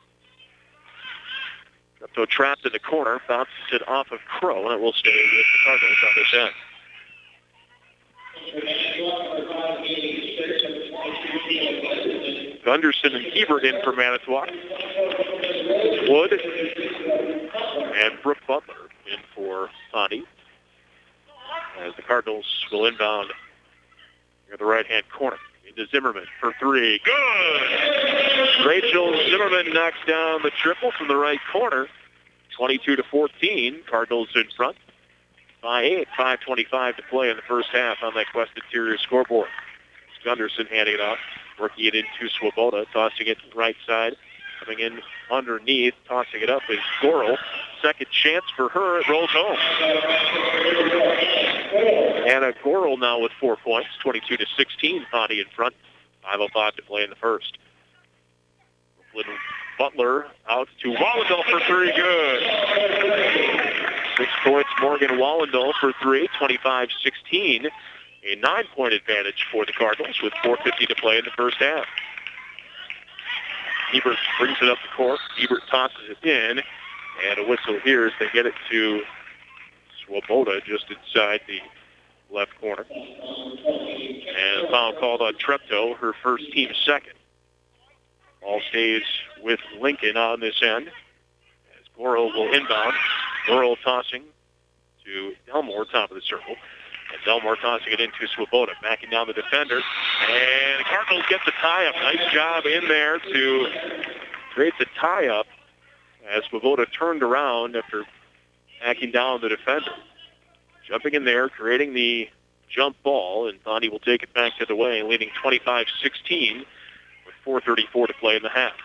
Speaker 5: Treptow trapped in the corner. Bounces it off of Crow, and it will stay with the Cardinals on this end. Gunderson and Hebert in for Manitowoc. Wood and Brooke Butler in for Fondy. As the Cardinals will inbound near the right-hand corner. Into Zimmerman for three. Good! Rachel Zimmerman knocks down the triple from the right corner. twenty-two to fourteen. Cardinals in front. By eight. five twenty-five to play in the first half on that Quest Interior scoreboard. Gunderson handing it off. Working it into Swoboda. Tossing it right side. Coming in underneath. Tossing it up is Gorel. Second chance for her. It rolls home. Anna Gorel now with four points. twenty-two to sixteen. Fondy in front. five oh five to play in the first. Brooklyn Butler out to Wallendale for three. Good. Six points, Morgan Wallendale for three, twenty-five sixteen. A nine-point advantage for the Cardinals with four fifty to play in the first half. Ebert brings it up the court. Ebert tosses it in, and a whistle here as they get it to Swoboda just inside the left corner. And a foul called on Treptow, her first team second. Ball stays with Lincoln on this end. As Goro will inbound. Goro tossing to Delmore, top of the circle. And Delmore tossing it into Swoboda, backing down the defender. And the Cardinals get the tie-up. Nice job in there to create the tie-up as Swoboda turned around after backing down the defender. Jumping in there, creating the jump ball, and Bonnie will take it back to the way, leading twenty-five sixteen with four thirty-four to play in the half.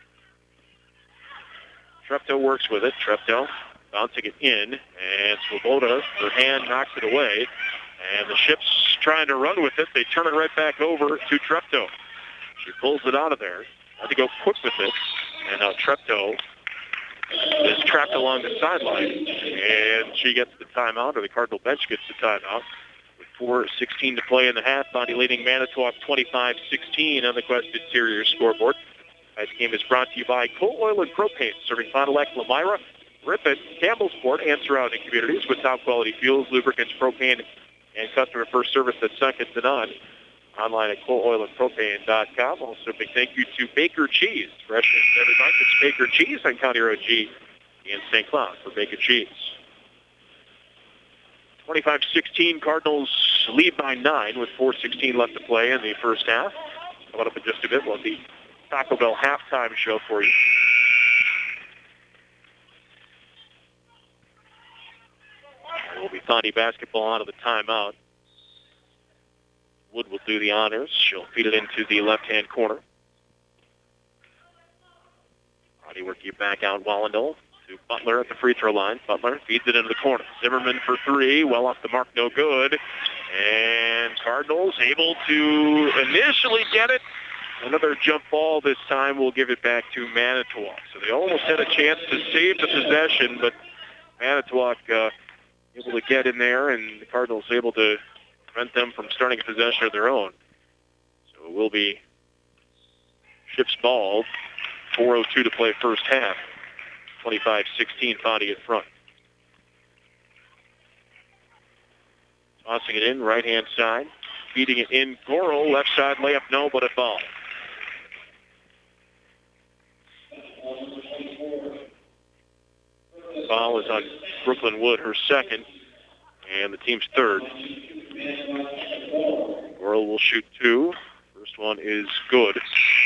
Speaker 5: Treptow works with it. Treptow bouncing it in, and Swoboda, her hand knocks it away, and the Ships trying to run with it. They turn it right back over to Treptow. She pulls it out of there. Had to go quick with it, and now Treptow is trapped along the sideline, and she gets the timeout, or the Cardinal bench gets the timeout, with four sixteen to play in the half. Bonnie leading Manitowoc twenty-five sixteen on the Quest Interior scoreboard. Tonight's game is brought to you by Coal Oil and Propane, serving Fond du Lac, Lamira, Ripon, Campbellsport, and surrounding communities with top-quality fuels, lubricants, propane, and customer first service that's second to none. Online at coal oil and propane dot com. Also, a big thank you to Baker Cheese. Fresh in every month, it's Baker Cheese on County Road G in Saint Cloud for Baker Cheese. twenty-five sixteen, Cardinals lead by nine with four sixteen left to play in the first half. Coming up in just a bit, we'll have the Taco Bell halftime show for you. It will be Fondy basketball out of the timeout. Wood will do the honors. She'll feed it into the left-hand corner. Fondy working it back out Wallendale to Butler at the free throw line. Butler feeds it into the corner. Zimmerman for three. Well off the mark, no good. And Cardinals able to initially get it. Another jump ball this time will give it back to Manitowoc. So they almost had a chance to save the possession, but Manitowoc uh, able to get in there, and the Cardinals able to prevent them from starting a possession of their own. So it will be Ships ball. four oh two to play first half. twenty-five sixteen, Fondy in front. Tossing it in, right-hand side. Feeding it in. Goro, left side layup, no, but a foul. Foul is on Brooklyn Wood, her second, and the team's third. Goro will shoot two. First one is good.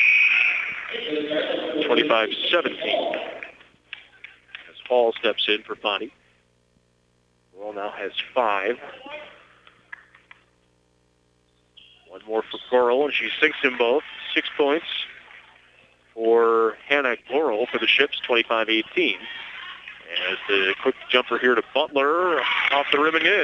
Speaker 5: twenty-five seventeen. As Hall steps in for Fondy. Goro now has five. One more for Goro, and she sinks them both. Six points for Hannah Goro for the Ships, twenty-five eighteen. As the quick jumper here to Butler, off the rim and in.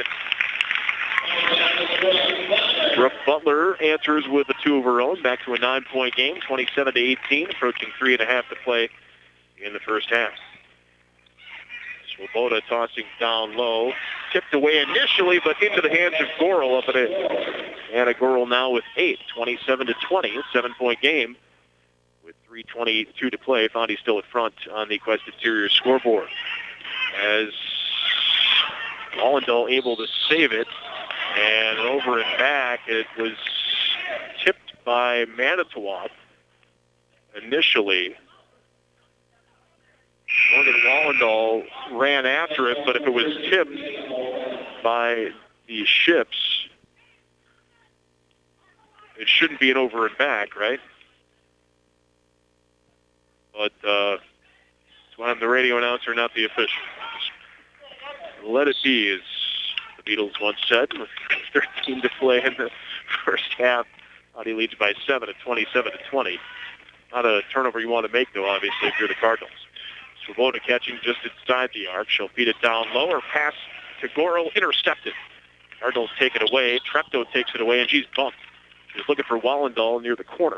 Speaker 5: Brooke Butler answers with a two of her own, back to a nine-point game, twenty-seven to eighteen, approaching three and a half to play in the first half. Swoboda tossing down low, tipped away initially, but into the hands of Goro up at it. Anna Goro now with eight, twenty-seven to twenty, seven-point game with three twenty-two to play. Fondy still at front on the Quest Interior scoreboard. As Wallendale able to save it, and over and back, it was tipped by Manitowoc initially. Morgan Wallendale ran after it, but if it was tipped by the Ships, it shouldn't be an over and back, right? But uh, that's why I'm the radio announcer, not the official. Let it be, as the Beatles once said, with thirteen to play in the first half. Fondy leads by seven at twenty-seven to twenty. Not a turnover you want to make, though, obviously, if you're the Cardinals. Swoboda catching just inside the arc. She'll feed it down low. Her pass to Goro, intercepted. Cardinals take it away. Treptow takes it away, and she's bumped. She's looking for Wallendale near the corner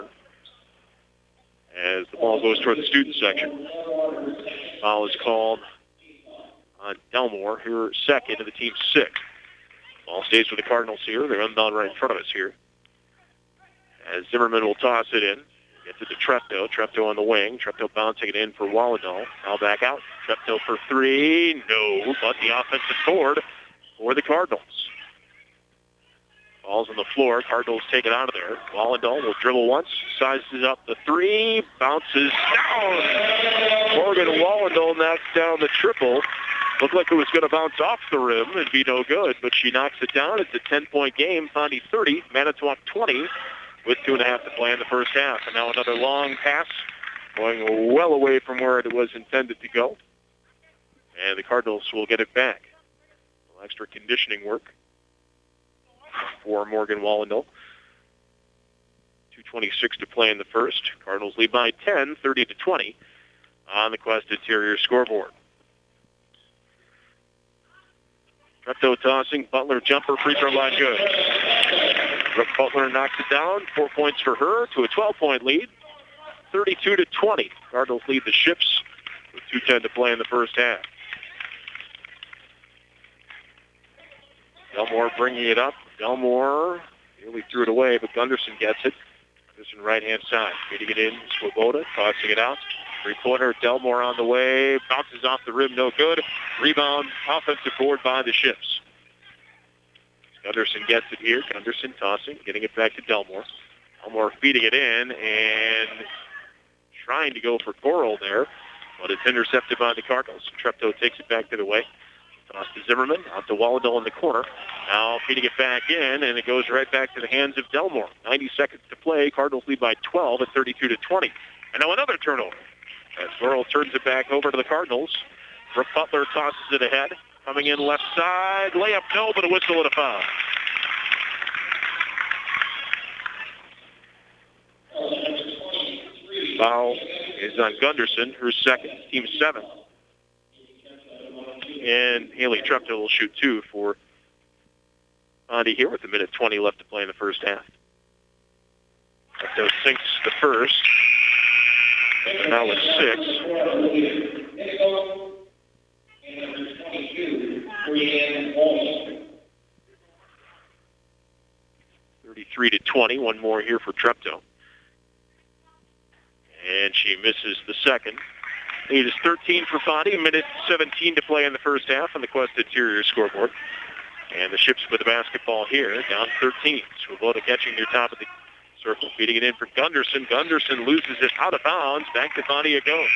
Speaker 5: as the ball goes toward the student section. Foul is called on Delmore, her second, and the team's sixth. Ball stays with the Cardinals here. They're unbound right in front of us here. As Zimmerman will toss it in. Gets it to Treptow. Treptow on the wing. Treptow bouncing it in for Wallendahl. Now back out. Treptow for three. No, but the offensive board for the Cardinals. Ball's on the floor. Cardinals take it out of there. Wallendahl will dribble once. Sizes up the three. Bounces down. Morgan Wallendahl knocks down the triple. Looked like it was going to bounce off the rim and be no good, but she knocks it down. It's a ten-point game. Fondy thirty, Manitowoc twenty, with two and a half to play in the first half. And now another long pass going well away from where it was intended to go. And the Cardinals will get it back. A little extra conditioning work for Morgan Wallendahl. two twenty-six to play in the first. Cardinals lead by ten, thirty to twenty on the Quest Interior scoreboard. Treptow tossing, Butler jumper, free throw line good. Brooke Butler knocks it down, four points for her to a twelve-point lead, thirty-two to twenty. Cardinals lead the Ships with two ten to play in the first half. Delmore bringing it up. Delmore nearly threw it away, but Gunderson gets it. Gunderson right-hand side, feeding it in. Swoboda tossing it out. Three-pointer, Delmore on the way. Bounces off the rim, no good. Rebound, offensive board by the Ships. Gunderson gets it here. Gunderson tossing, getting it back to Delmore. Delmore feeding it in and trying to go for Coral there, but it's intercepted by the Cardinals. Treptow takes it back to the way. Toss to Zimmerman, out to Wallendahl in the corner. Now feeding it back in, and it goes right back to the hands of Delmore. ninety seconds to play. Cardinals lead by twelve at thirty-two to twenty. And now another turnover. As Burrell turns it back over to the Cardinals. Brooke Butler tosses it ahead. Coming in left side. Layup, no, but a whistle and a foul. Foul is on Gunderson, her second, team seven. And Haley Treptow will shoot two for Fondy here with a minute twenty left to play in the first half. Treptow sinks the first. And now it's six. thirty-three to twenty. One more here for Treptow. And she misses the second. Lead is thirteen for Fondy. Minute seventeen to play in the first half on the Quest Interior scoreboard. And the Ships with the basketball here, down thirteen. Swoboda catching near top of the circle, feeding it in for Gunderson. Gunderson loses it out of bounds. Back to Fondy it goes.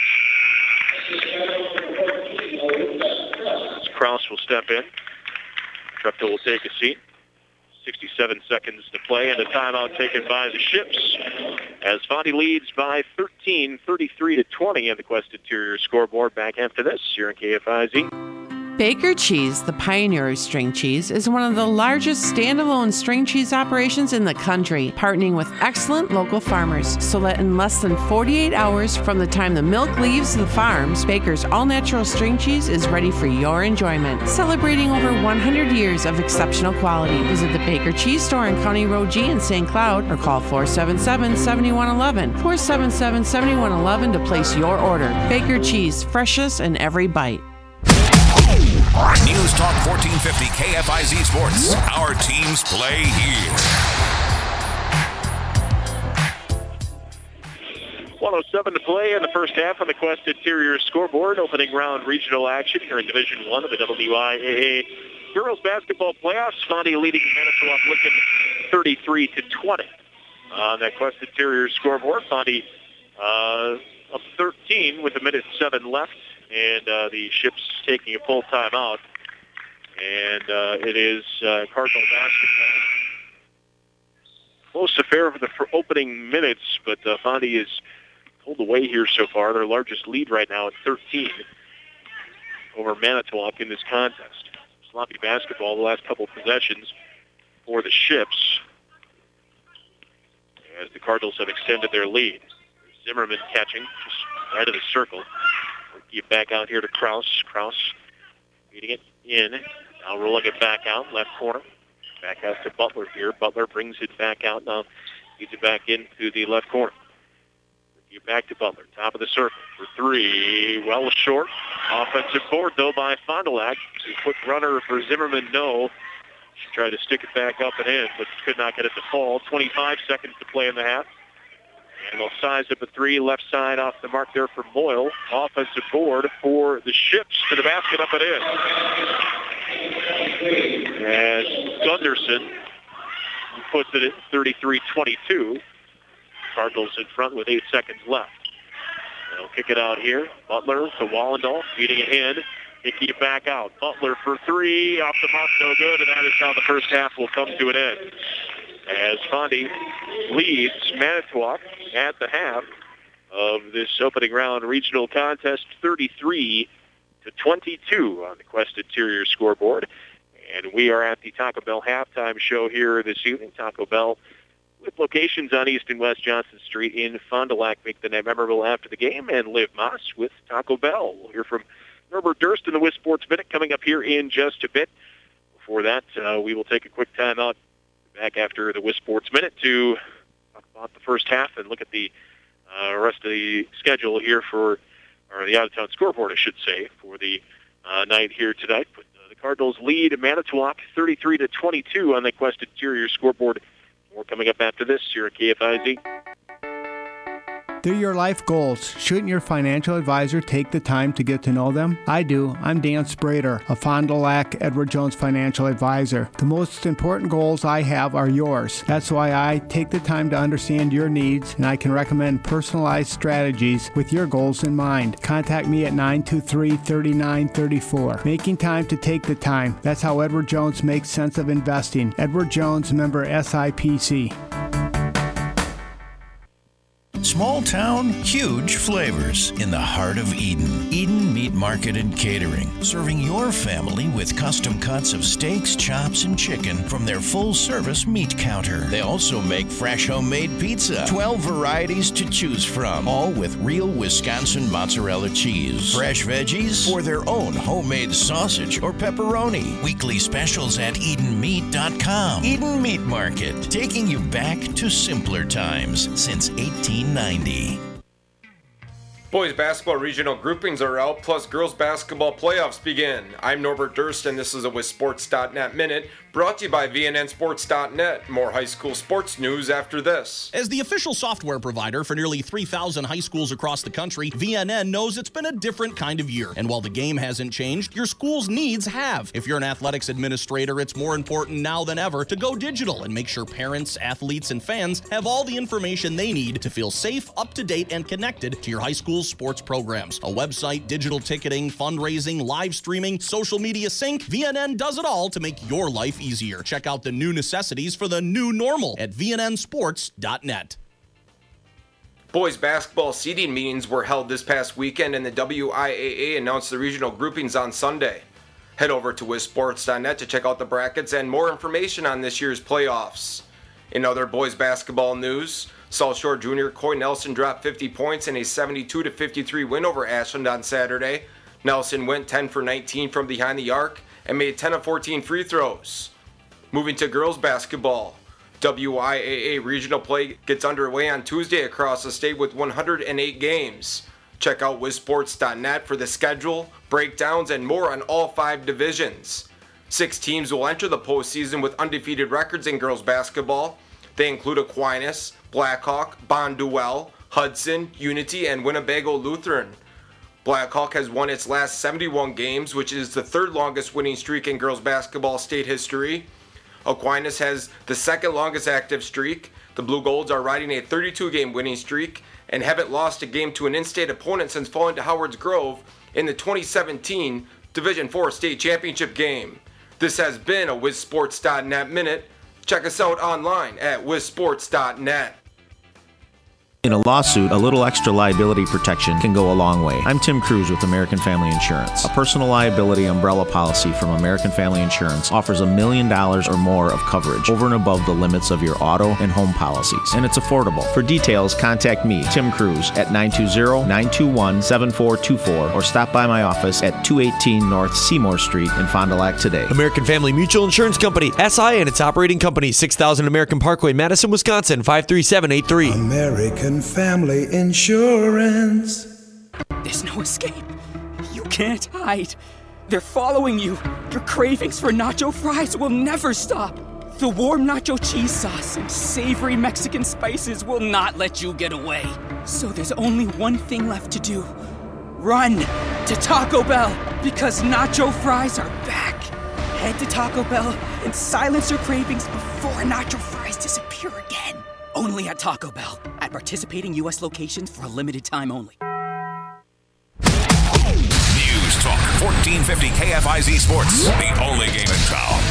Speaker 5: Krause will step in. Treptow will take a seat. sixty-seven seconds to play, and a timeout taken by the Ships as Fondy leads by thirteen, thirty-three to twenty on the Quest Interior scoreboard. Back after this here on K F I Z.
Speaker 12: Baker Cheese, the pioneer of string cheese, is one of the largest standalone string cheese operations in the country, partnering with excellent local farmers. So that in less than forty-eight hours from the time the milk leaves the farms, Baker's all-natural string cheese is ready for your enjoyment. Celebrating over one hundred years of exceptional quality. Visit the Baker Cheese Store on County Road G in Saint Cloud or call four seven seven, seven one one one, four seven seven, seven one one one to place your order. Baker Cheese, freshest in every bite.
Speaker 3: News Talk fourteen fifty K F I Z Sports. Our teams play here.
Speaker 5: one oh seven to play in the first half on the Quest Interior scoreboard. Opening round regional action here in Division One of the W I A A Girls Basketball Playoffs. Fondy leading Manitowoc Lincoln thirty-three to twenty. On that Quest Interior scoreboard, Fondy uh, up thirteen with a minute seven left. And uh, the Ships taking a full timeout. And uh, it is uh, Cardinal basketball. Close affair for the for opening minutes, but uh, Fondy is pulled away here so far. Their largest lead right now at thirteen over Manitowoc in this contest. Sloppy basketball the last couple of possessions for the Ships as the Cardinals have extended their lead. Zimmerman catching just right of the circle. Get back out here to Krause. Krause feeding it in. Now rolling it back out, left corner. Back out to Butler here. Butler brings it back out now. Feeds it back into the left corner. You back to Butler, top of the circle for three, well short. Offensive board, though, by Fond du Lac. A quick runner for Zimmerman, no. She tried to stick it back up and in, but could not get it to fall. twenty-five seconds to play in the half. And they'll size up a three, left side off the mark there for Moyle. Offensive board for the Ships to the basket, up and in. And Gunderson puts it at thirty-three twenty-two. Cardinals in front with eight seconds left. They'll kick it out here. Butler to Wallendall, feeding it in. Hickey back out. Butler for three, off the mark, no good, and that is how the first half will come to an end. As Fondy leads Manitowoc at the half of this opening round regional contest, thirty-three to twenty-two on the Quest Interior scoreboard. And we are at the Taco Bell halftime show here this evening. Taco Bell with locations on East and West Johnson Street in Fond du Lac make the night memorable after the game. And Liv Moss with Taco Bell. We'll hear from Norbert Durst in the Wiz Sports Minute coming up here in just a bit. Before that, uh, we will take a quick time out back after the Wiz Sports Minute to talk about the first half and look at the uh, rest of the schedule here for, or the out-of-town scoreboard, I should say, for the uh, night here tonight. But uh, the Cardinals lead Manitowoc thirty-three to twenty-two on the Quest Interior scoreboard. More coming up after this here at K F I Z.
Speaker 17: They're your life goals. Shouldn't your financial advisor take the time to get to know them? I do. I'm Dan Sprader, a Fond du Lac Edward Jones financial advisor. The most important goals I have are yours. That's why I take the time to understand your needs, and I can recommend personalized strategies with your goals in mind. Contact me at nine two three, three nine three four. Making time to take the time. That's how Edward Jones makes sense of investing. Edward Jones, member S I P C.
Speaker 9: Small town, huge flavors in the heart of Eden. Eden Meat Market and Catering, serving your family with custom cuts of steaks, chops, and chicken from their full-service meat counter. They also make fresh homemade pizza, twelve varieties to choose from, all with real Wisconsin mozzarella cheese. Fresh veggies for their own homemade sausage or pepperoni. Weekly specials at eden meat dot com. Eden Meat Market, taking you back to simpler times since eighteen ninety.
Speaker 18: Boys basketball regional groupings are out, plus girls basketball playoffs begin. I'm Norbert Durst, and this is a Wiz Sports dot net Minute, brought to you by V N N Sports dot net. More high school sports news after this.
Speaker 19: As the official software provider for nearly three thousand high schools across the country, V N N knows it's been a different kind of year. And while the game hasn't changed, your school's needs have. If you're an athletics administrator, it's more important now than ever to go digital and make sure parents, athletes, and fans have all the information they need to feel safe, up to date, and connected to your high school's sports programs. A website, digital ticketing, fundraising, live streaming, social media sync, V N N does it all to make your life easier. Check out the new necessities for the new normal at V N N Sports dot net.
Speaker 18: Boys basketball seeding meetings were held this past weekend, and the W I A A announced the regional groupings on Sunday. Head over to Wiz Sports dot net to check out the brackets and more information on this year's playoffs. In other boys basketball news, South Shore Junior Coy Nelson dropped fifty points in a seventy-two to fifty-three win over Ashland on Saturday. Nelson went ten for nineteen from behind the arc and made ten of fourteen free throws. Moving to girls basketball, W I A A regional play gets underway on Tuesday across the state with one hundred eight games. Check out Wiz Sports dot net for the schedule, breakdowns, and more on all five divisions. Six teams will enter the postseason with undefeated records in girls basketball. They include Aquinas, Blackhawk, Bonduelle, Hudson, Unity, and Winnebago Lutheran. Blackhawk has won its last seventy-one games, which is the third longest winning streak in girls basketball state history. Aquinas has the second longest active streak. The Blue Golds are riding a thirty-two game winning streak and haven't lost a game to an in-state opponent since falling to Howards Grove in the twenty seventeen Division four state championship game. This has been a Wiz Sports dot net Minute. Check us out online at Wiz Sports dot net.
Speaker 6: In a lawsuit, a little extra liability protection can go a long way. I'm Tim Cruz with American Family Insurance. A personal liability umbrella policy from American Family Insurance offers a million dollars or more of coverage over and above the limits of your auto and home policies. And it's affordable. For details, contact me, Tim Cruz, at nine two zero, nine two one, seven four two four or stop by my office at two eighteen North Seymour Street in Fond du Lac today.
Speaker 7: American Family Mutual Insurance Company, S I and its operating company, six thousand American Parkway, Madison, Wisconsin, five three seven eight three.
Speaker 8: American American Family Insurance.
Speaker 20: There's no escape. You can't hide. They're following you. Your cravings for nacho fries will never stop. The warm nacho cheese sauce and savory Mexican spices will not let you get away. So there's only one thing left to do. Run to Taco Bell, because nacho fries are back. Head to Taco Bell and silence your cravings before nacho fries disappear again. Only at Taco Bell, at participating U S locations for a limited time only.
Speaker 3: News Talk fourteen fifty K F I Z Sports, the only game in town.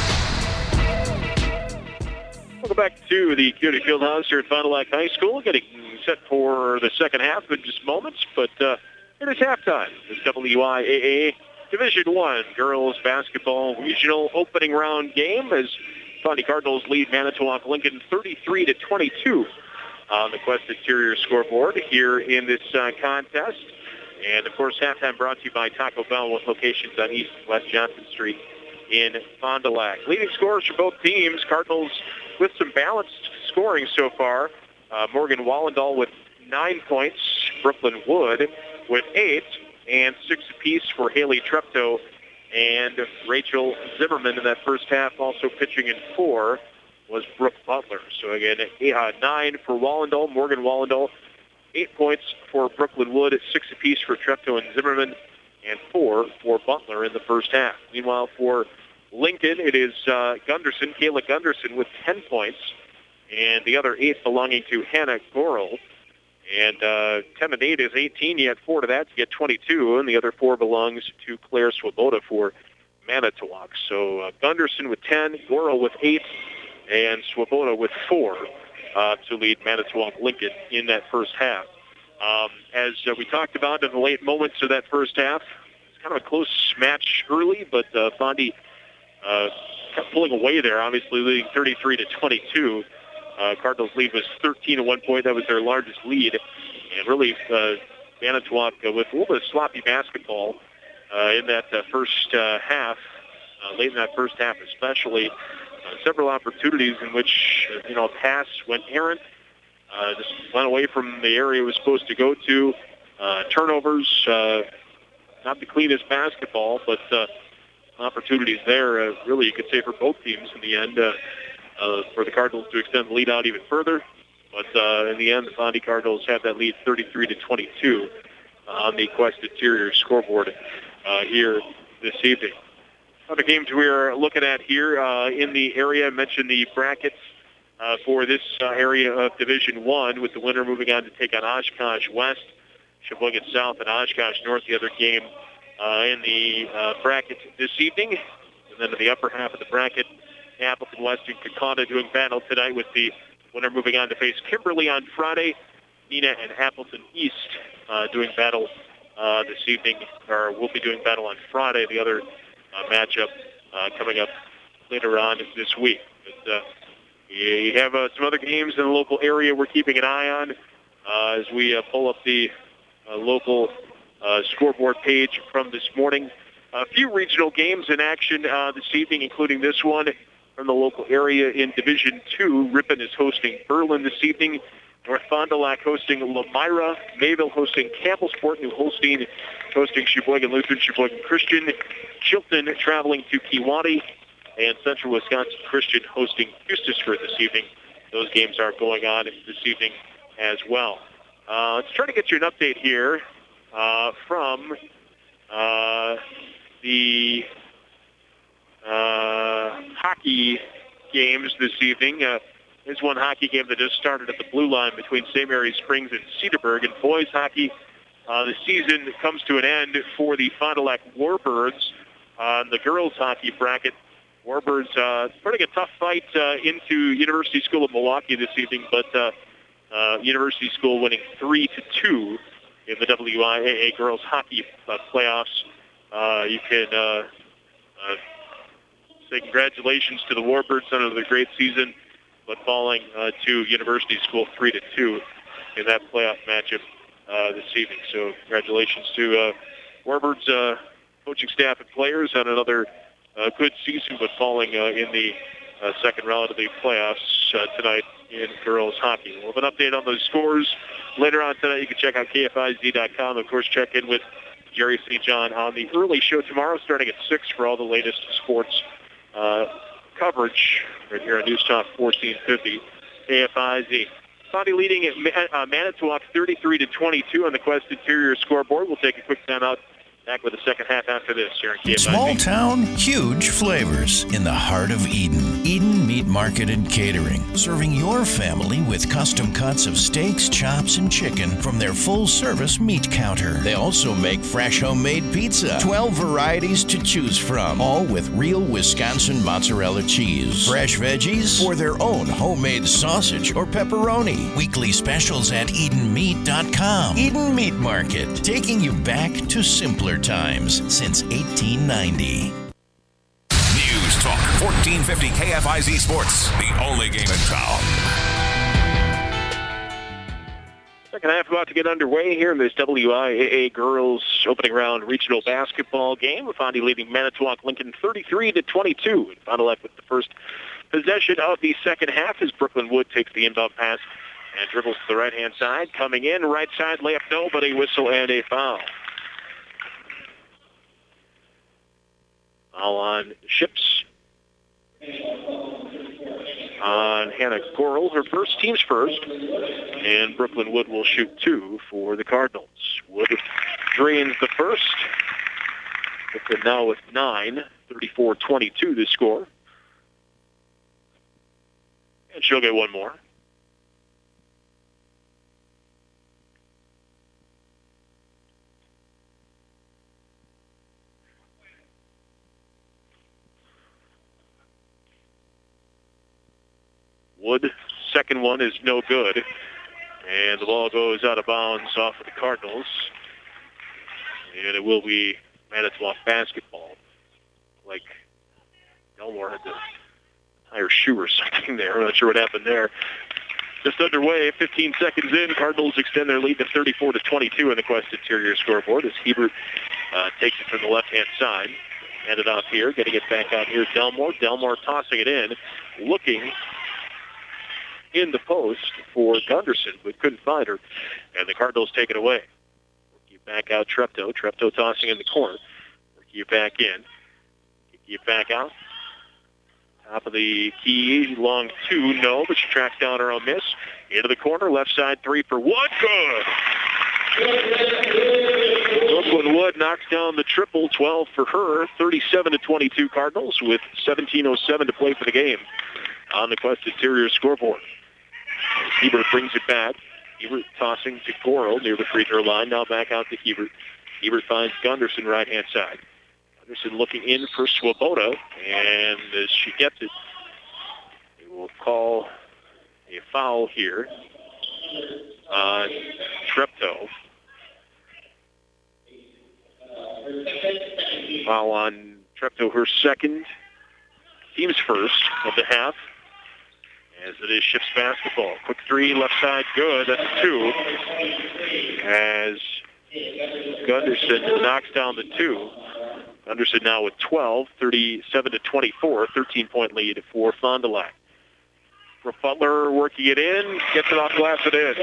Speaker 5: Welcome back to the Cuny Fieldhouse here at Fond du Lac High School. Getting set for the second half in just moments, but uh, it is halftime. This W I A A Division One girls basketball regional opening round game as Fondy Cardinals lead Manitowoc Lincoln thirty-three to twenty-two on the Quest Interior scoreboard here in this uh, contest. And, of course, halftime brought to you by Taco Bell with locations on East and West Johnson Street in Fond du Lac. Leading scorers for both teams, Cardinals with some balanced scoring so far. Uh, Morgan Wallendahl with nine points, Brooklyn Wood with eight, and six apiece for Haley Treptow and Rachel Zimmerman in that first half. Also pitching in four was Brooke Butler. So, again, eight, uh, nine for Wallendahl, Morgan Wallendahl, eight points for Brooklyn Wood, six apiece for Treptow and Zimmerman, and four for Butler in the first half. Meanwhile, for Lincoln, it is uh, Gunderson, Kayla Gunderson with ten points, and the other eight belonging to Hannah Gorel. And uh, ten and eight is eighteen. You add four to that to get twenty-two, and the other four belongs to Claire Swoboda for Manitowoc. So uh, Gunderson with ten, Gorel with eight, and Swoboda with four uh, to lead Manitowoc Lincoln in that first half. Um, as uh, we talked about in the late moments of that first half, it's kind of a close match early, but uh, Fondy uh, kept pulling away there, obviously leading thirty-three to twenty-two. Uh, Cardinals' lead was thirteen at one point. That was their largest lead. And really, uh, Manitowoc uh, with a little bit of sloppy basketball uh, in that uh, first uh, half, uh, late in that first half especially. Uh, several opportunities in which, uh, you know, a pass went errant, uh, just went away from the area it was supposed to go to. Uh, turnovers, uh, not the cleanest basketball, but uh, opportunities there, uh, really, you could say, for both teams in the end. Uh, Uh, for the Cardinals to extend the lead out even further. But uh, in the end, the Fondy Cardinals have that lead thirty-three to twenty-two uh, on the Quest Interior scoreboard uh, here this evening. Other games we're looking at here uh, in the area, I mentioned the brackets uh, for this uh, area of Division One, with the winner moving on to take on Oshkosh West, Sheboygan South, and Oshkosh North, the other game uh, in the uh, bracket this evening. And then in the upper half of the bracket, Appleton West and Kakana doing battle tonight, with the winner moving on to face Kimberly on Friday. Neenah and Appleton East uh, doing battle uh, this evening, or will be doing battle on Friday, the other uh, matchup uh, coming up later on this week. But, uh, you have uh, some other games in the local area we're keeping an eye on uh, as we uh, pull up the uh, local uh, scoreboard page from this morning. A few regional games in action uh, this evening, including this one from the local area in Division Two. Ripon is hosting Berlin this evening. North Fond du Lac hosting Lemira. Mayville hosting Campbellsport. New Holstein hosting Sheboygan Lutheran, Sheboygan Christian. Chilton traveling to Kewaunee. And Central Wisconsin Christian hosting Eustisford this evening. Those games are going on this evening as well. Uh, let's try to get you an update here uh, from uh, the Uh, hockey games this evening. Uh, there's one hockey game that just started at the blue line between Saint Mary Springs and Cedarburg. In boys hockey, uh, the season comes to an end for the Fond du Lac Warbirds. On uh, the girls hockey bracket, Warbirds uh, putting a tough fight uh, into University School of Milwaukee this evening, but uh, uh, University School winning three to two in the W I A A girls hockey uh, playoffs. Uh, you can uh, uh, say congratulations to the Warbirds on another great season, but falling uh, to University School three to two in that playoff matchup uh, this evening. So congratulations to uh, Warbirds uh, coaching staff and players on another uh, good season, but falling uh, in the uh, second round of the playoffs uh, tonight in girls hockey. We'll have an update on those scores later on tonight. You can check out K F I Z dot com. Of course, check in with Jerry Saint John on the early show tomorrow starting at six for all the latest sports uh, coverage right here on News Talk fourteen fifty K F I Z. Fondy leading at uh, Manitowoc thirty-three to twenty-two on the Quest Interior scoreboard. We'll take a quick timeout. Back with the second half after this here on K F I Z.
Speaker 9: Small town, huge flavors in the heart of Eden. Eden Meat Market and Catering, serving your family with custom cuts of steaks, chops, and chicken from their full-service meat counter. They also make fresh homemade pizza, twelve varieties to choose from, all with real Wisconsin mozzarella cheese, fresh veggies, or their own homemade sausage or pepperoni. Weekly specials at eden meat dot com. Eden Meat Market, taking you back to simpler times since eighteen ninety.
Speaker 3: News Talk fourteen fifty K F I Z Sports, the only game in town.
Speaker 5: Second half about to get underway here in this W I A A girls opening round regional basketball game. Fondy leading Manitowoc Lincoln thirty-three to twenty-two. And Fond du Lac with the first possession of the second half as Brooklyn Wood takes the inbound pass and dribbles to the right-hand side. Coming in, right side layup, no, but a whistle and a foul. Foul on Ships. On Hannah Gorel, her first, team's first. And Brooklyn Wood will shoot two for the Cardinals. Wood drains the first. Brooklyn now with nine, thirty-four twenty-two the score. And she'll get one more. Wood, second one is no good. And the ball goes out of bounds off of the Cardinals. And it will be Manitowoc basketball. Like Elmore had the higher shoe or something there. I'm not sure what happened there. Just underway, fifteen seconds in. Cardinals extend their lead to thirty-four to twenty-two in the Quest Interior scoreboard as Hebert uh, takes it from the left-hand side. Hand it off here, getting it back out here. Delmore. Delmore tossing it in, looking in the post for Gunderson, but couldn't find her. And the Cardinals take it away. Working it back out, Treptow. Treptow tossing in the corner. Working it back in. Kicking it back out. Top of the key, long two, no, but she tracks down her own miss. Into the corner, left side three for Wood, good! Brooklyn Wood knocks down the triple, twelve for her, thirty-seven to twenty-two Cardinals with seventeen oh seven to play for the game on the Quest Interior scoreboard. Hebert brings it back. Hebert tossing to Gorel near the free throw line, now back out to Hebert. Hebert finds Gunderson right-hand side. Gunderson looking in for Swoboda, and as she gets it, they will call a foul here on Treptow. Foul on Treptow, her second, team's first of the half, as it is Ships basketball. Quick three, left side, good. That's two. As Gunderson knocks down the two. Gunderson now with twelve, thirty-seven to twenty-four, thirteen-point lead for Fond du Lac. Brooke Butler working it in, gets it off glass and in.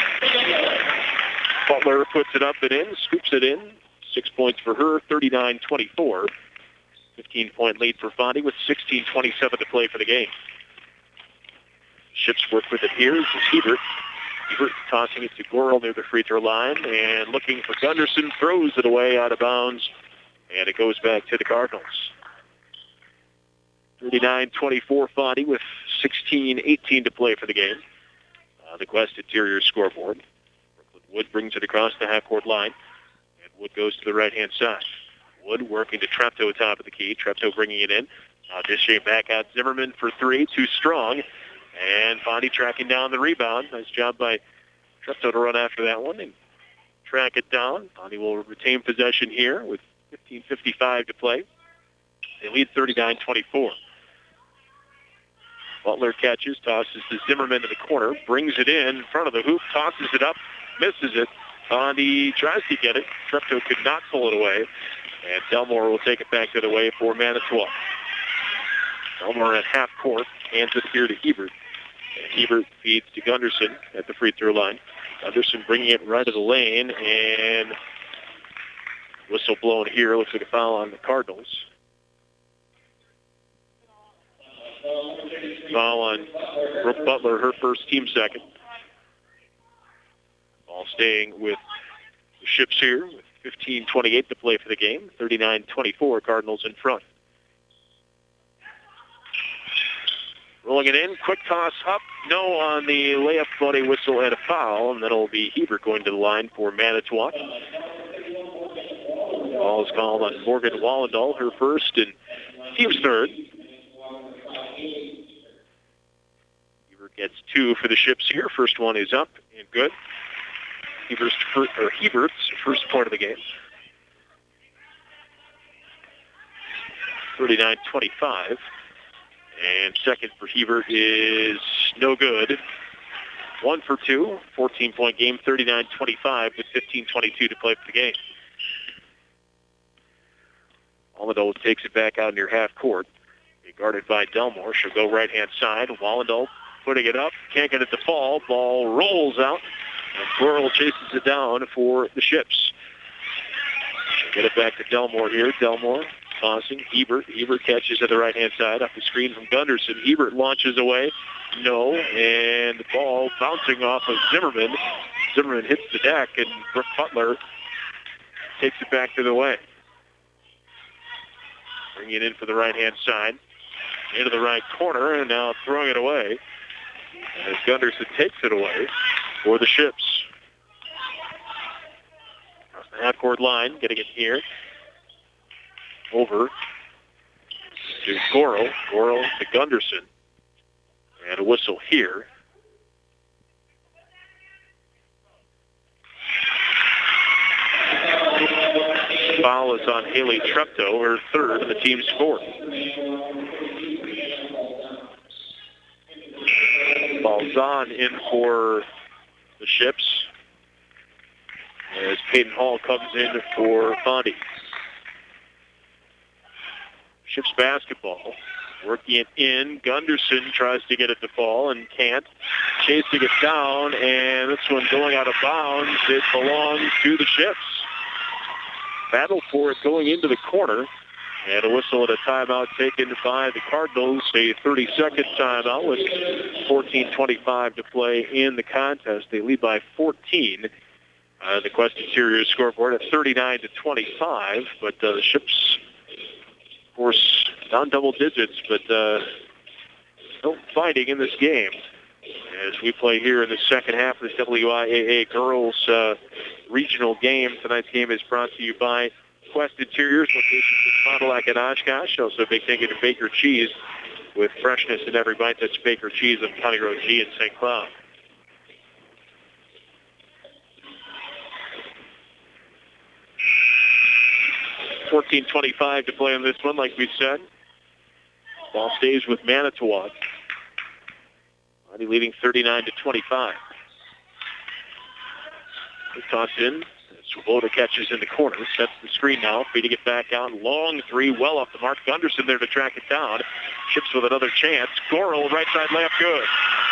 Speaker 5: Butler puts it up and in, scoops it in. Six points for her, thirty-nine twenty-four. fifteen-point lead for Fondy with sixteen twenty-seven to play for the game. Ships work with it here. This is Hebert. Hebert tossing it to Gorel near the free throw line and looking for Gunderson, throws it away out of bounds, and it goes back to the Cardinals. thirty-nine twenty-four Fondy with sixteen eighteen to play for the game. Uh, the Quest Interior scoreboard. Brooklyn Wood brings it across the half-court line, and Wood goes to the right-hand side. Wood working to Treptow top of the key. Treptow bringing it in. Now dishing back out Zimmerman for three, too strong. And Fondy tracking down the rebound. Nice job by Treptow to run after that one and track it down. Fondy will retain possession here with fifteen fifty-five to play. They lead thirty-nine twenty-four. Butler catches, tosses to Zimmerman to the corner, brings it in in front of the hoop, tosses it up, misses it. Fondy tries to get it. Treptow could not pull it away. And Delmore will take it back to the way for Manitowoc. Delmore at half court, hands it here to Hebert. Hebert feeds to Gunderson at the free throw line. Gunderson bringing it right to the lane, and whistle blown here. Looks like a foul on the Cardinals. Foul on Brooke Butler, her first, team second. Ball staying with the Ships here with fifteen twenty-eight to play for the game. thirty-nine twenty-four, Cardinals in front. Rolling it in, quick toss up, no on the layup, but a whistle and a foul, and that'll be Hebert going to the line for Manitowoc. Ball is called on Morgan Wallendahl, her first and team's third. Hebert gets two for the Ships here. First one is up and good. Hebert's, fir- or Hebert's first point of the game. thirty-nine twenty-five. And second for Hebert is no good. One for two, fourteen-point game, thirty-nine twenty-five with fifteen twenty-two to play for the game. Wallendahl takes it back out near half court. Guarded by Delmore. She'll go right-hand side. Wallendahl putting it up. Can't get it to fall. Ball rolls out. And Coral chases it down for the Ships. Get it back to Delmore here. Delmore tossing. Hebert. Hebert catches at the right-hand side off the screen from Gunderson. Hebert launches away. No. And the ball bouncing off of Zimmerman. Zimmerman hits the deck, and Brooke Butler takes it back to the lane. Bringing it in for the right-hand side. Into the right corner, and now throwing it away as Gunderson takes it away for the Ships. Across the half-court line, getting it here. Over to Goro. Goro to Gunderson. And a whistle here. Foul is on Haley Treptow, her third, and the team's fourth. Ball's on in for the Ships as Peyton Hall comes in for Fondy. Ships basketball. Working it in. Gunderson tries to get it to fall and can't. Chasing it down, and this one going out of bounds. It belongs to the Ships. Battle for it going into the corner. And a whistle and a timeout taken by the Cardinals. A thirty-second timeout with fourteen twenty-five to play in the contest. They lead by fourteen. Uh, the Quest Interior scoreboard at thirty-nine to twenty-five. But uh, the Ships, of course, down double digits, but uh, still fighting in this game. As we play here in the second half of the W I A A Girls uh, Regional game. Tonight's game is brought to you by Quest Interiors, locations in Fond du Lac and Oshkosh. Also a big thank you to Baker Cheese with freshness in every bite. That's Baker Cheese on County Road G in Saint Cloud. fourteen twenty-five to play on this one, like we said. Ball stays with Manitowoc. Already leading thirty-nine to twenty-five. Toss in. Swoboda catches in the corner, sets the screen now, feeding it back out. Long three, well off the mark. Gunderson there to track it down. Ships with another chance. Gorel, right side layup, good.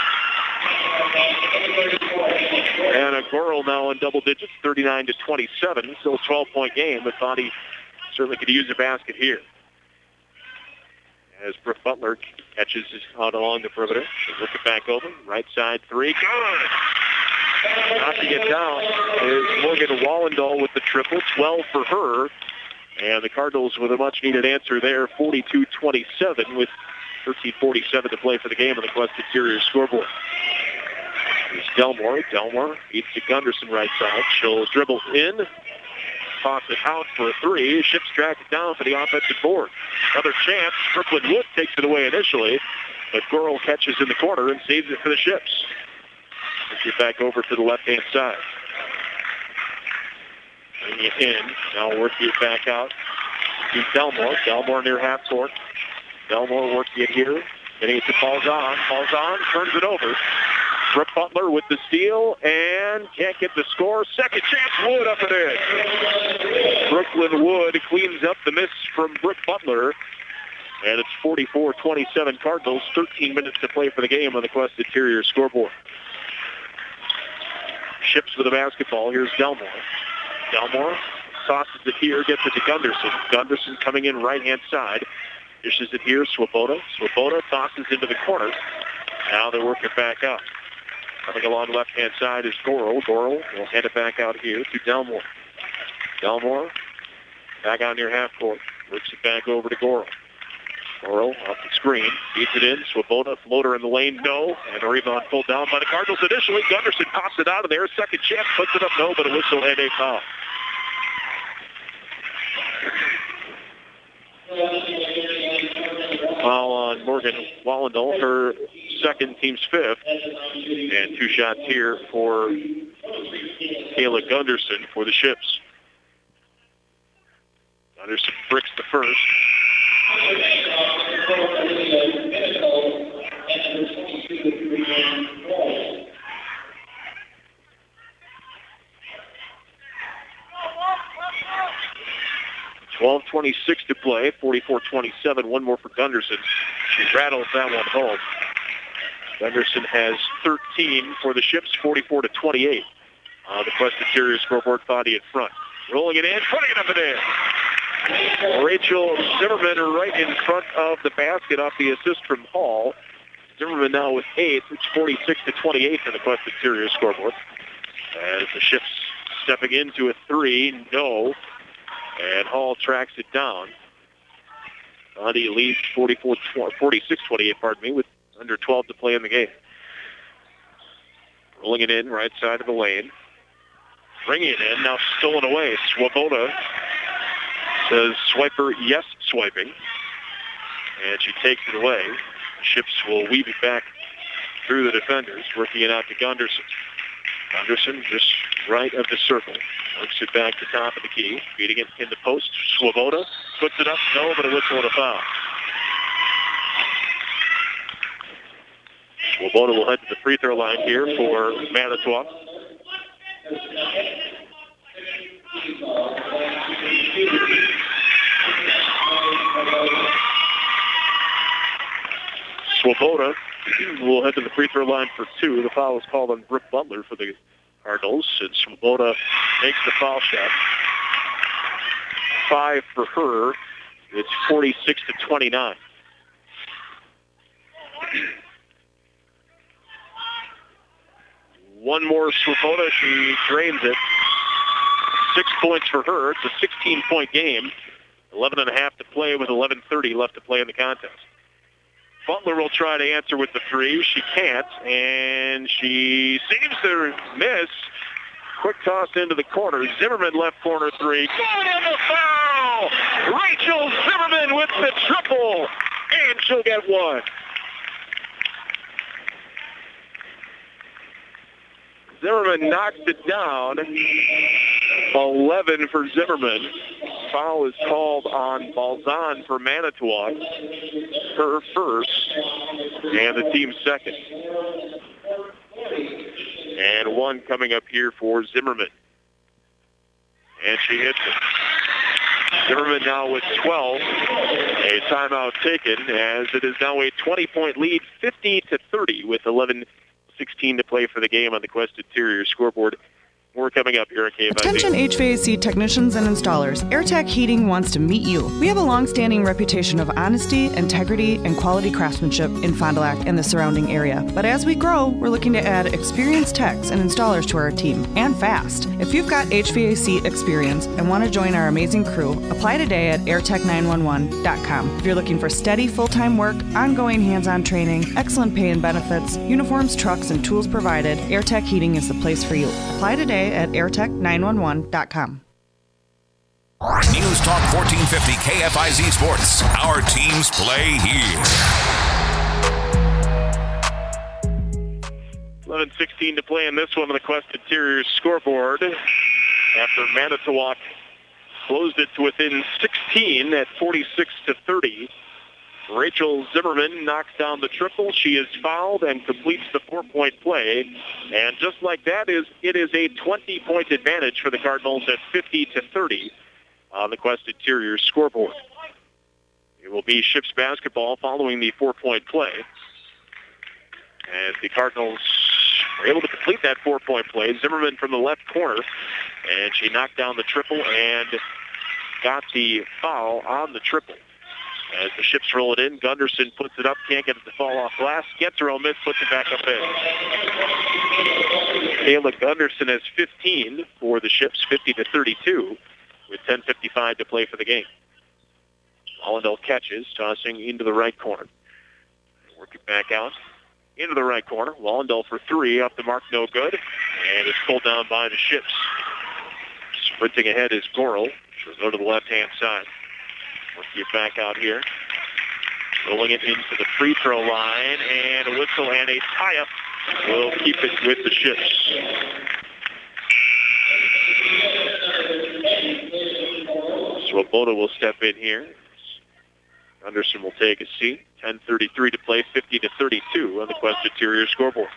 Speaker 5: And a Gorel now in double digits, thirty-nine to twenty-seven. Still a twelve-point game, but thought he certainly could use a basket here. As Brooke Butler catches out along the perimeter. She'll look it back over. Right side three, good. Knocking it down is Morgan Wallendahl with the triple, twelve for her. And the Cardinals with a much-needed answer there, forty-two twenty-seven with thirteen forty-seven to play for the game on the Quest Interior scoreboard. Here's Delmore. Delmore feeds to Gunderson right side. She'll dribble in, toss it out for a three. Ships track it down for the offensive board. Another chance. Brooklyn Wood takes it away initially, but Gorel catches in the corner and saves it for the Ships. Let's get back over to the left-hand side. Bringing it in. Now working it back out to Delmore. Delmore near half court. Delmore working it here. Getting it to Falzon. Falzon turns it over. Brooke Butler with the steal and can't get the score. Second chance, Wood up and in. Brooklyn Wood cleans up the miss from Brooke Butler. And it's forty-four twenty-seven Cardinals, thirteen minutes to play for the game on the Quest Interior scoreboard. Ships with the basketball. Here's Delmore. Delmore tosses it here, gets it to Gunderson. Gunderson coming in right-hand side. Dishes it here, Swoboda. Swoboda tosses into the corner. Now they work it back up. Coming along left-hand side is Goro. Goro will hand it back out here to Delmore. Delmore back out near half court. Works it back over to Goro. Goro off the screen. Feeds it in. Swoboda, floater in the lane, no. And a rebound pulled down by the Cardinals initially. Gunderson pops it out of there. Second chance, puts it up, no, but a whistle and a foul. Foul on Morgan Wallendale, her second, team's fifth. And two shots here for Kayla Gunderson for the Ships. Gunderson bricks the first. twelve twenty-six to play, forty-four twenty-seven, one more for Gunderson. She rattles that one home. Gunderson has thirteen for the Ships, forty-four to twenty-eight. Uh, the Quest Interior scoreboard, Fadi in front. Rolling it in, putting it up and in. Rachel Zimmerman right in front of the basket off the assist from Hall. Zimmerman now with eight. It's forty-six to twenty-eight for the Quest Interior scoreboard. As the Ships stepping into a three, no. And Hall tracks it down. Fadi leads forty-four, forty-six twenty-eight, pardon me, with under twelve to play in the game. Rolling it in, right side of the lane. Bringing it in, now stolen away. Swoboda says, swiper, yes, swiping. And she takes it away. The Ships will weave it back through the defenders, working it out to Gunderson. Gunderson just right of the circle. Works it back to top of the key. Feeding it in the post. Swoboda puts it up. No, but a whistle and a foul. Swoboda will head to the free throw line here for Manitowoc. Swoboda will head to the free throw line for two. The foul is called on Brooke Butler for the Cardinals, and Swoboda makes the foul shot. Five for her. It's forty-six to twenty-nine. One more Swoboda. She drains it. Six points for her. It's a sixteen-point game. eleven and a half to play with eleven thirty left to play in the contest. Butler will try to answer with the three. She can't, and she seems to miss. Quick toss into the corner. Zimmerman left corner three. Going in the foul! Rachel Zimmerman with the triple, and she'll get one. Zimmerman knocks it down. eleven for Zimmerman. Foul is called on Balzan for Manitowoc. Her first, and the team's second. And one coming up here for Zimmerman. And she hits it. Zimmerman now with twelve. A timeout taken as it is now a twenty-point lead, fifty to thirty with eleven sixteen to play for the game on the Quest Interior scoreboard. More coming up here on K F I Z.
Speaker 10: Attention H V A C technicians and installers. AirTech Heating wants to meet you. We have a long-standing reputation of honesty, integrity, and quality craftsmanship in Fond du Lac and the surrounding area. But as we grow, we're looking to add experienced techs and installers to our team, and fast. If you've got H V A C experience and want to join our amazing crew, apply today at air tech nine one one dot com. If you're looking for steady, full-time work, ongoing hands-on training, excellent pay and benefits, uniforms, trucks, and tools provided, AirTech Heating is the place for you. Apply today at air tech nine one one dot com.
Speaker 3: News Talk fourteen fifty K F I Z Sports. Our teams play here.
Speaker 5: eleven sixteen to play in this one on the Quest Interior scoreboard. After Manitowoc closed it to within sixteen at forty-six to thirty. Rachel Zimmerman knocks down the triple. She is fouled and completes the four-point play. And just like that, is it is a twenty-point advantage for the Cardinals at fifty to thirty on the Quest Interior scoreboard. It will be Ships basketball following the four-point play. As the Cardinals were able to complete that four-point play. Zimmerman from the left corner, and she knocked down the triple and got the foul on the triple. As the Ships roll it in, Gunderson puts it up, can't get it to fall off glass, gets her own miss, puts it back up in. Kayla Gunderson has fifteen for the Ships, fifty to thirty-two, with ten fifty-five to play for the game. Allendale catches, tossing into the right corner. Work it back out into the right corner. Wallendale for three, up the mark, no good. And it's pulled down by the Ships. Sprinting ahead is Gorel. She'll go to the left-hand side. Working it back out here. Rolling it into the free throw line. And a whistle and a tie-up will keep it with the Ships. Swoboda will step in here. Anderson will take a seat. ten thirty-three to play, fifty to thirty-two on the Quest Interior scoreboard.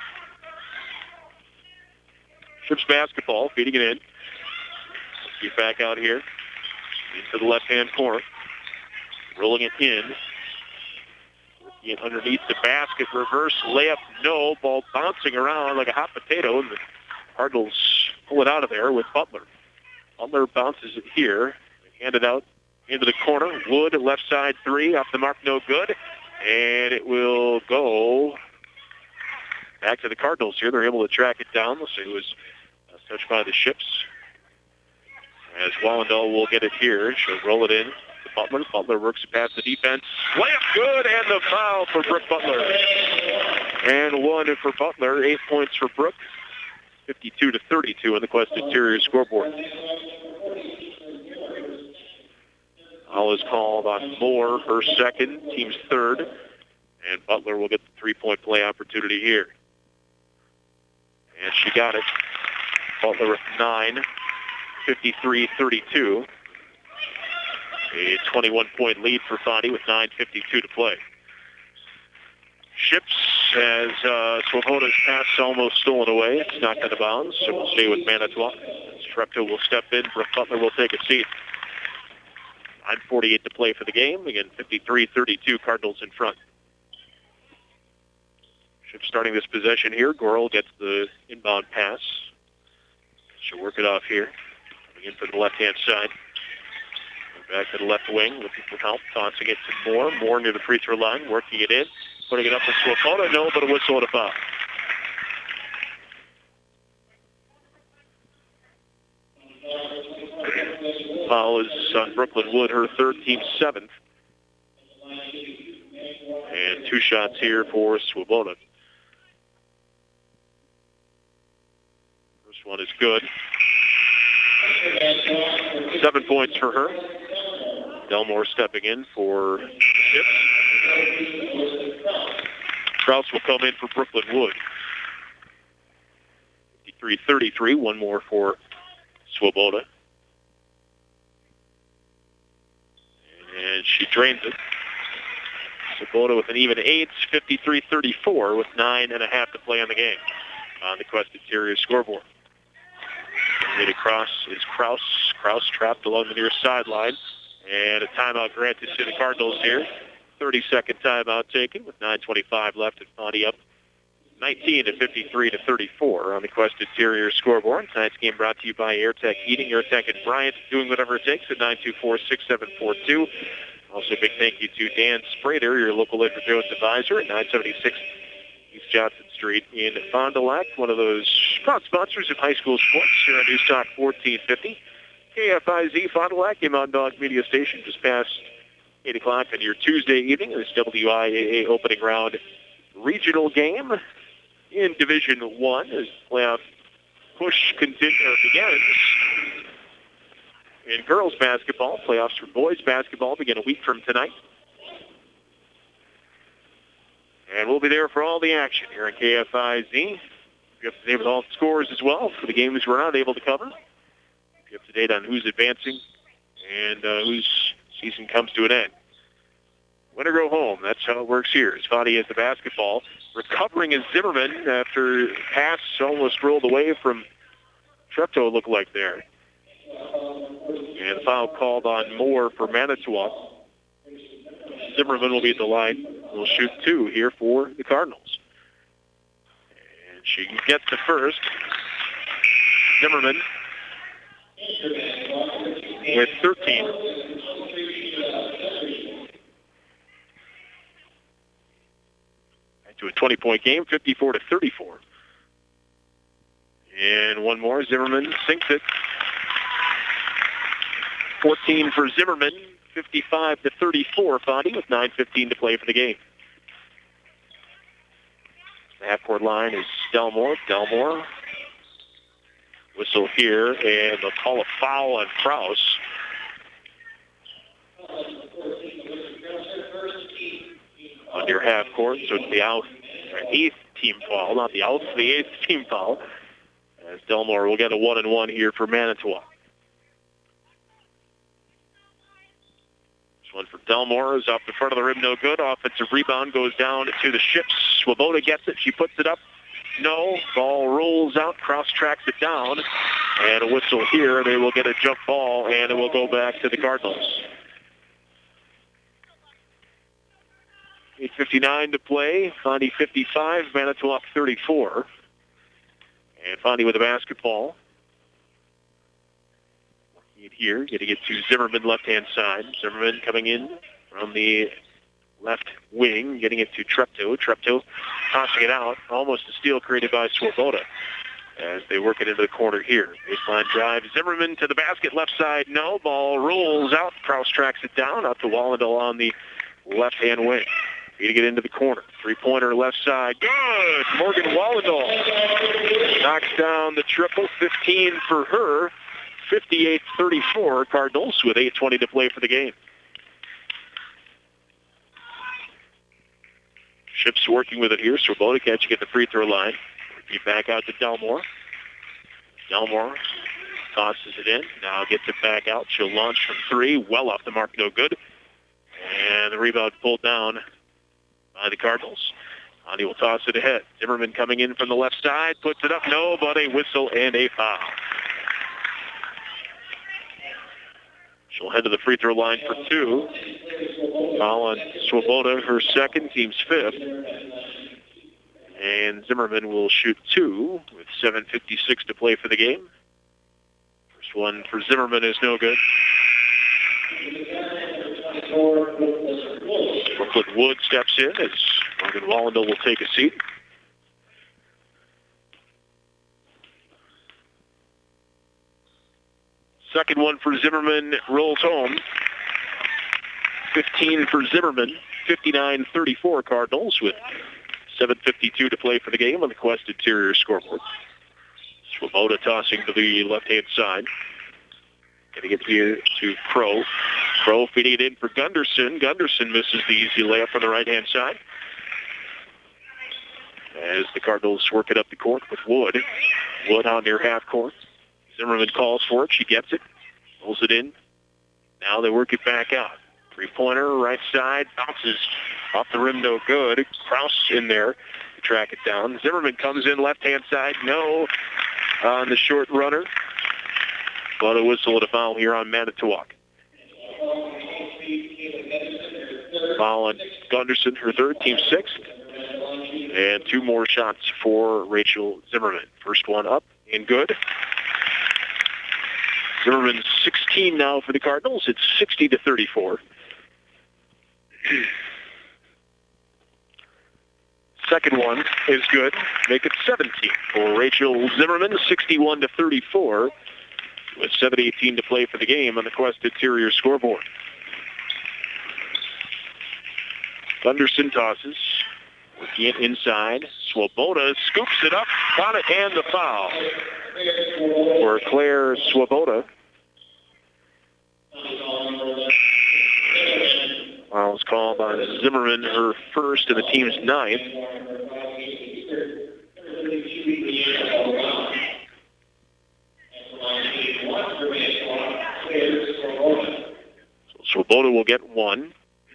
Speaker 5: Ships basketball, feeding it in. Get back out here into the left-hand corner. Rolling it in. Working underneath the basket. Reverse layup, no. Ball bouncing around like a hot potato, and the Cardinals pull it out of there with Butler. Butler bounces it here. Hand it out into the corner. Wood, left side three, off the mark, no good. And it will go back to the Cardinals here. They're able to track it down. Let's see, it was touched by the Ships. As Wallendale will get it here. She'll roll it in to Butler. Butler works it past the defense. Layup good, and the foul for Brooke Butler. And one for Butler. Eight points for Brooke. fifty-two to thirty-two on the Quest Interior scoreboard. Foul is called on Moore, her second, team's third. And Butler will get the three-point play opportunity here. And she got it. Butler with nine, fifty-three thirty-two. A twenty-one point lead for Fadi with nine fifty-two to play. Ships as uh, Swoboda's pass almost stolen away. It's knocked out of bounds, so we'll stay with Manitowoc. Treptow will step in. Brooke Butler will take a seat. nine forty-eight to play for the game. Again, fifty-three thirty-two, Cardinals in front. Ships starting this possession here. Gorel gets the inbound pass. She'll work it off here. Coming in for the left-hand side. Back to the left wing, looking for help. Tossing it to Moore. Moore near the free throw line, working it in. Putting it up with Swoboda. No, but a whistle and a foul. Foul is on Brooklyn Wood, her third, team seventh. And two shots here for Swoboda. First one is good. Seven points for her. Delmore stepping in for Ships. Krause will come in for Brooklyn Wood. fifty-three thirty-three, one more for Swoboda. And she drains it. Swoboda with an even eight, fifty-three thirty-four, with nine and a half to play on the game on the Quest Interior scoreboard. Made across is Krause. Krause trapped along the near sideline. And a timeout granted to the Cardinals here. thirty-second timeout taken with nine twenty-five left and Fadi up nineteen to fifty-three to thirty-four on the Quest Interior scoreboard. Tonight's game brought to you by AirTech Heating. AirTech and Bryant doing whatever it takes at nine two four, six seven four two. Also a big thank you to Dan Sprader, your local Edward Jones advisor at nine seventy-six East Johnson Street in Fond du Lac. One of those proud sponsors of high school sports here on News Talk fourteen fifty. K F I Z Fond du Lac, Mountain Dog Media Station, just past eight o'clock on your Tuesday evening. This W I A A opening round regional game in Division One as playoff push continue, begins. In girls basketball, playoffs for boys basketball begin a week from tonight. And we'll be there for all the action here on K F I Z. Be up to date with all the scores as well for the games we're not able to cover. Be up to date on who's advancing and uh, whose season comes to an end. Win or go home. That's how it works here. As Fadi has the basketball. Recovering is Zimmerman after pass almost rolled away from Treptow, looked like there. And foul called on Moore for Manitowoc. Zimmerman will be at the line. Will shoot two here for the Cardinals. And she gets the first. Zimmerman with thirteen. To a twenty-point game, fifty-four to thirty-four. And one more. Zimmerman sinks it. fourteen for Zimmerman, fifty-five to thirty-four. Fondy with nine fifteen to play for the game. The half-court line is Delmore. Delmore. Whistle here, and they'll call a foul on Krause. On your half court, so it's the out, eighth team foul, not the out, the eighth team foul. As Delmore will get a one and one here for Manitowoc. This one for Delmore is off the front of the rim, no good. Offensive rebound goes down to the Ships. Swoboda gets it, she puts it up. No, ball rolls out, Krause tracks it down, and a whistle here. They will get a jump ball, and it will go back to the Cardinals. eight fifty-nine to play. Fondy fifty-five, Manitowoc thirty-four. And Fondy with the basketball. Here, getting it to Zimmerman, left-hand side. Zimmerman coming in from the left wing, getting it to Treptow. Treptow tossing it out. Almost a steal created by Swoboda as they work it into the corner here. Baseline drive. Zimmerman to the basket, left side. No. Ball rolls out. Krause tracks it down out to Wallendale on the left-hand wing. Feeding it into the corner. Three-pointer left side. Good! Morgan Wallendale knocks down the triple. fifteen for her. fifty-eight thirty-four. Cardinals with eight twenty to play for the game. Ships working with it here. Swoboda catching at the free throw line. Repeat back out to Delmore. Delmore tosses it in. Now gets it back out. She'll launch from three. Well off the mark. No good. And the rebound pulled down by the Cardinals. Fondy will toss it ahead. Zimmerman coming in from the left side. Puts it up. No, but a whistle and a foul. She'll head to the free throw line for two. Foul on Swoboda, her second, team's fifth. And Zimmerman will shoot two with seven fifty-six to play for the game. First one for Zimmerman is no good. Brooklyn Wood steps in as Morgan Wallendale will take a seat. Second one for Zimmerman rolls home. fifteen for Zimmerman. fifty-nine thirty-four Cardinals with seven fifty-two to play for the game on the Quest Interior scoreboard. Swoboda tossing to the left-hand side. Getting it here to Crow. Crow feeding it in for Gunderson. Gunderson misses the easy layup on the right-hand side. As the Cardinals work it up the court with Wood. Wood on near half court. Zimmerman calls for it. She gets it. Pulls it in. Now they work it back out. Three-pointer, right side. Bounces off the rim, no good. Krause in there to track it down. Zimmerman comes in left-hand side. No on the short runner. But a whistle and a foul here on Manitowoc. Foul on Gunderson, her third, team sixth. And two more shots for Rachel Zimmerman. First one up and good. Zimmerman sixteen now for the Cardinals. It's sixty to thirty-four. Second one is good. Make it seventeen for Rachel Zimmerman, sixty-one to thirty-four. With seven eighteen to play for the game on the Quest Interior scoreboard. Gunderson tosses. Working it inside. Swoboda scoops it up. Got it and the foul for Claire Swoboda. Foul is called by Zimmerman, her first and the team's ninth. So Swoboda will get one.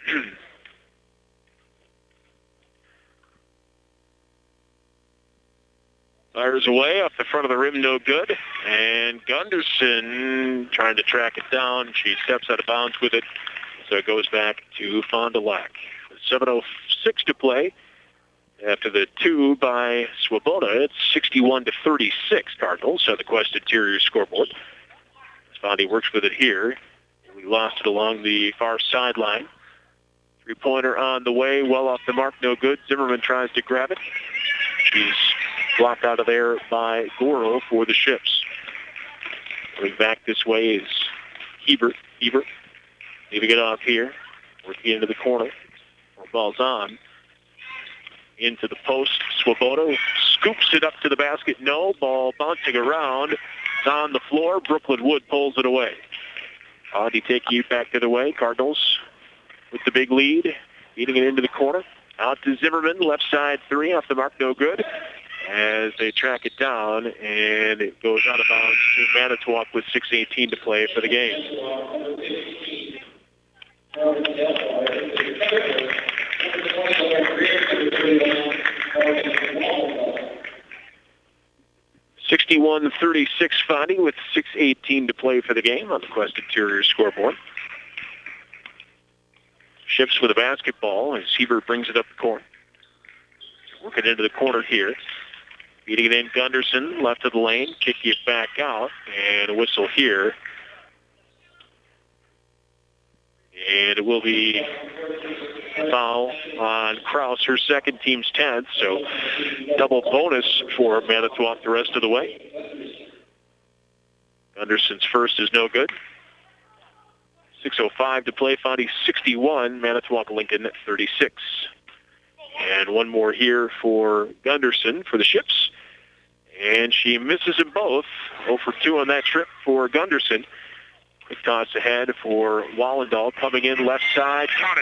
Speaker 5: Fires away off the front of the rim, no good. And Gunderson trying to track it down. She steps out of bounds with it. So it goes back to Fond du Lac. seven oh six to play. After the two by Swoboda, it's sixty-one to thirty-six Cardinals on the Quest Interior scoreboard. Fondy works with it here. We lost it along the far sideline. Three-pointer on the way, well off the mark, no good. Zimmerman tries to grab it. He's blocked out of there by Goro for the Ships. Coming back this way is Hebert. Hebert leaving it off here. Working into the corner. Ball's on. Into the post. Swoboda scoops it up to the basket. No. Ball bouncing around. It's on the floor. Brooklyn Wood pulls it away. Audi taking you back to the way. Cardinals with the big lead. Feeding it into the corner. Out to Zimmerman. Left side three. Off the mark. No good. As they track it down. And it goes out of bounds to Manitowoc with six eighteen to play for the game. sixty-one thirty-six Fondy with six eighteen to play for the game on the Quest Interior scoreboard. Ships with a basketball as Hebert brings it up the court. Working into the corner here. Beating it in, Gunderson, left of the lane, kicking it back out, and a whistle here. And it will be a foul on Krause, her second, team's tenth, so double bonus for Manitowoc the rest of the way. Gunderson's first is no good. six oh five to play, Fondy sixty-one, Manitowoc Lincoln thirty-six. And one more here for Gunderson for the Ships. And she misses them both. oh for two on that trip for Gunderson. Quick toss ahead for Wallendahl coming in left side. Count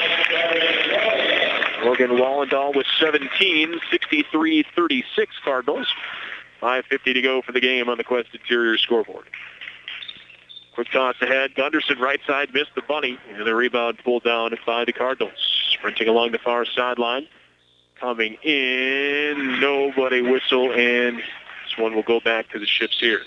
Speaker 5: it. Morgan Wallendahl with seventeen, sixty-three thirty-six Cardinals. five fifty to go for the game on the Quest Interior scoreboard. Quick toss ahead. Gunderson right side missed the bunny. And the rebound pulled down by the Cardinals. Sprinting along the far sideline. Coming in. Nobody whistle. And this one will go back to the Ships here.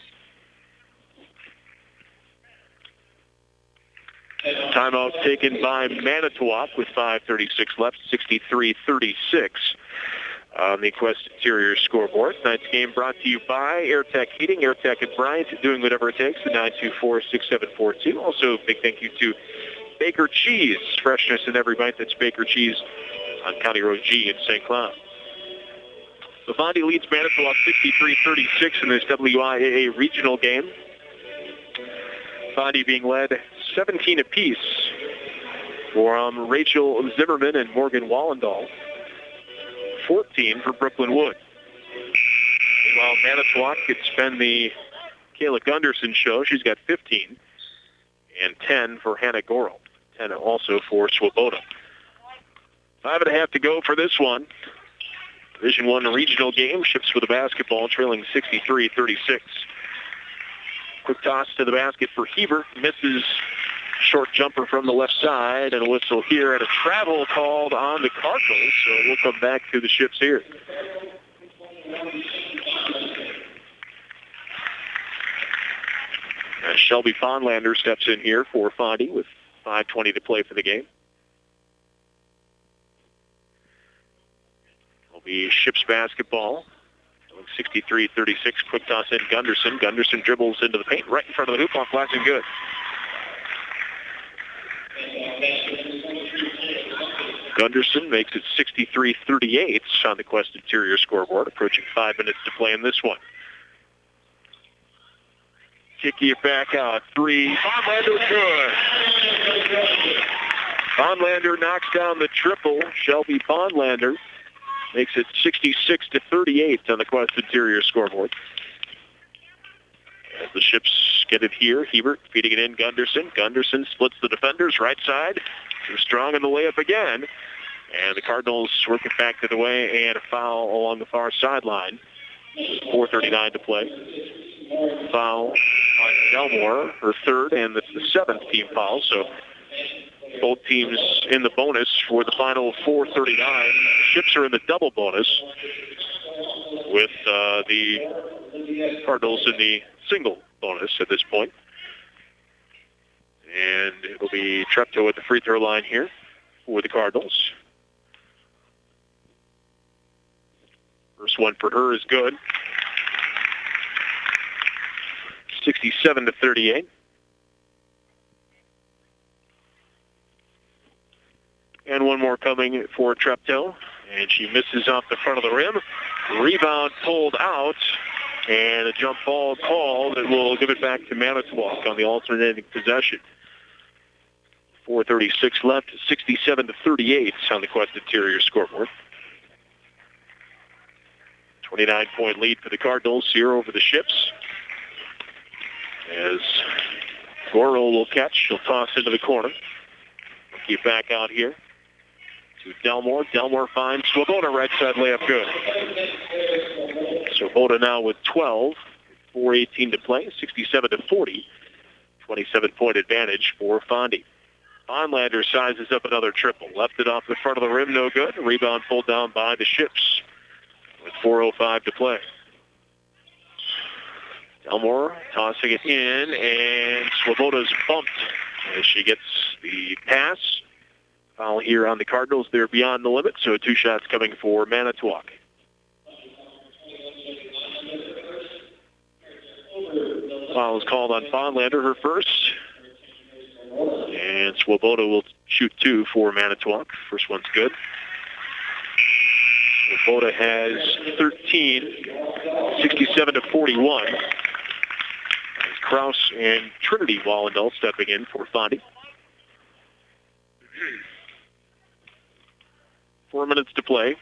Speaker 5: Timeout taken by Manitowoc with five thirty-six left, sixty-three thirty-six on the Quest Interior scoreboard. Tonight's game brought to you by AirTech Heating, AirTech and Bryant, doing whatever it takes, the nine two four, six seven four two. Also, big thank you to Baker Cheese, freshness in every bite. That's Baker Cheese on County Road G in Saint Cloud. So Fondy leads Manitowoc sixty-three thirty-six in this W I A A regional game. Fondy being led seventeen apiece for um, Rachel Zimmerman and Morgan Wallendahl. fourteen for Brooklyn Wood. Meanwhile, Manitowoc could spend the Kayla Gunderson show. She's got fifteen. And ten for Hannah Goro. ten also for Swoboda. Five and a half to go for this one. Division One regional game. Ships with the basketball, trailing sixty-three thirty-six. Quick toss to the basket for Hebert. Misses short jumper from the left side, and a whistle here, and a travel called on the Cardinals. So we'll come back to the Ships here. As Shelby Fonlander steps in here for Fondy with five twenty to play for the game. It'll be Ships basketball. sixty-three thirty-six, quick toss in Gunderson. Gunderson dribbles into the paint right in front of the hoop, off glass and good. Gunderson makes it sixty-three thirty-eight on the Quest Interior scoreboard, approaching five minutes to play in this one. Kicking it back out. Three. Fonlander good. Fonlander knocks down the triple. Shelby Fonlander makes it sixty-six to thirty-eight on the Quest Interior scoreboard. As the Ships get it here, Hebert feeding it in Gunderson. Gunderson splits the defenders, right side. Too strong in the layup again. And the Cardinals work it back to the way, and a foul along the far sideline. four thirty-nine to play. Foul on Delmore, her third, and it's the seventh team foul. So both teams in the bonus for the final four thirty-nine. Ships are in the double bonus with uh, the Cardinals in the single bonus at this point. And It'll be Treptow at the free throw line here for the Cardinals. First one for her is good. sixty-seven to thirty-eight. And one more coming for Treptow. And she misses off the front of the rim. Rebound pulled out. And a jump ball call that will give it back to Manitowoc on the alternating possession. four thirty-six left, sixty-seven to thirty-eight on the Quest Interior scoreboard. twenty-nine point lead for the Cardinals here over the Ships. As Goro will catch, she'll toss into the corner. Keep back out here to Delmore. Delmore finds Swoboda, right side layup good. Swoboda now with twelve, four eighteen to play, sixty-seven to forty. twenty-seven point advantage for Fondy. Bonlander sizes up another triple. Left it off the front of the rim, no good. Rebound pulled down by the Ships with four oh five to play. Delmore tossing it in, and Swoboda's bumped as she gets the pass. Foul here on the Cardinals. They're beyond the limit, so two shots coming for Manitowoc. Foul is called on Bonlander, her first. And Swoboda will shoot two for Manitowoc. First one's good. Swoboda has thirteen, sixty-seven to forty-one. Kraus and Trinity Wallendal stepping in for Fondy. Four minutes to play.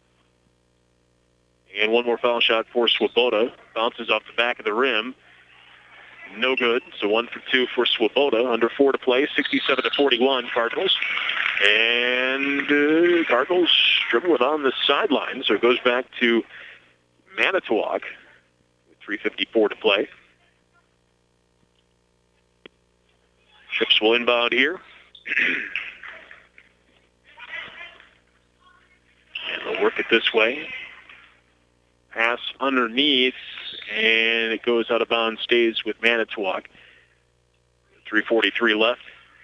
Speaker 5: And one more foul shot for Swoboda. Bounces off the back of the rim. No good. So one for two for Swoboda. Under four to play. sixty-seven to forty-one Cardinals. And uh, Cardinals dribbling on the sideline. So it goes back to Manitowoc. three fifty-four to play. Ships will inbound here. And they'll work it this way. Pass underneath, and it goes out of bounds, stays with Manitowoc. three forty-three left.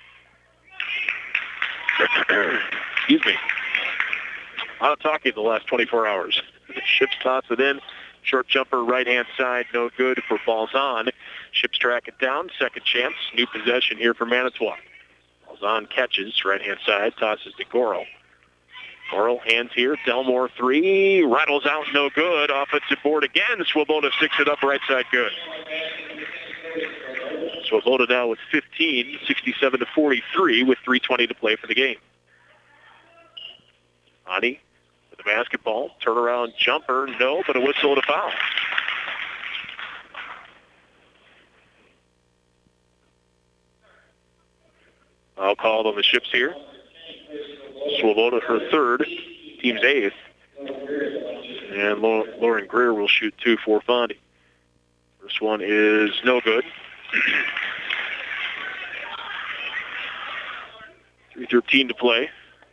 Speaker 5: Excuse me. A lot of talking the last twenty-four hours. Ships toss it in. Short jumper, right-hand side, no good for Balzan. Ships track it down. Second chance. New possession here for Manitowoc. Balzan catches, right-hand side, tosses to Goro. Goro, hands here. Delmore, three. Rattles out, no good. Offensive board again. Swoboda sticks it up, right side, good. Swoboda now with fifteen, sixty-seven to forty-three, with three twenty to play for the game. Ani with the basketball. Turnaround jumper, no, but a whistle and a foul. Foul called on the Ships here. Swoboda, her third, team's eighth. And Lauren Greer will shoot two for Fondy. First one is no good. three thirteen to play.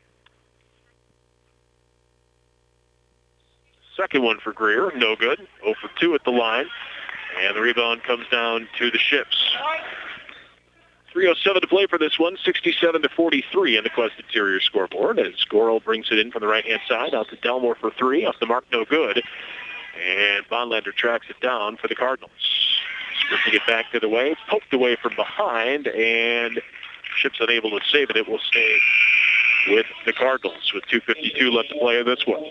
Speaker 5: Second one for Greer, no good. oh for two at the line. And the rebound comes down to the Ships. three oh seven to play for this one, sixty-seven to forty-three in the Quest Interior scoreboard as Goro brings it in from the right-hand side, out to Delmore for three, off the mark, no good. And Bonlander tracks it down for the Cardinals. Splitting it back to the way, poked away from behind, and Ships unable to save it. It will stay with the Cardinals with two fifty-two left to play in this one.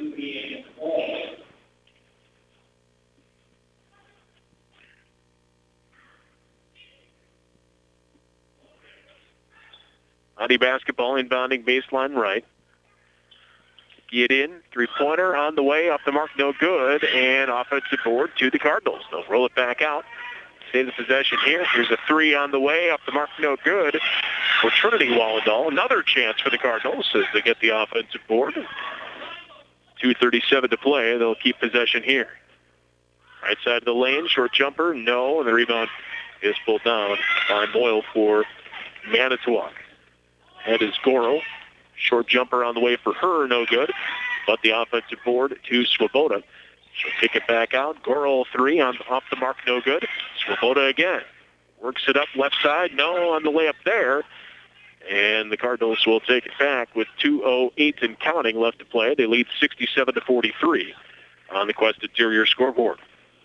Speaker 5: Fondy basketball inbounding baseline right. Get in, three-pointer on the way, off the mark, no good, and offensive board to the Cardinals. They'll roll it back out. Save the possession here. Here's a three on the way, off the mark, no good for Trinity Wallendal. Another chance for the Cardinals as they get the offensive board. two thirty-seven to play. They'll keep possession here. Right side of the lane, short jumper, no, and the rebound is pulled down by Moyle for Manitowoc. Head is Goro. Short jumper on the way for her, no good. But the offensive board to Swoboda. She'll kick it back out. Goro three on off the mark, no good. Swoboda again. Works it up left side. No on the layup there. And the Cardinals will take it back with two oh eight and counting left to play. They lead sixty-seven to forty-three on the Quest Interior scoreboard.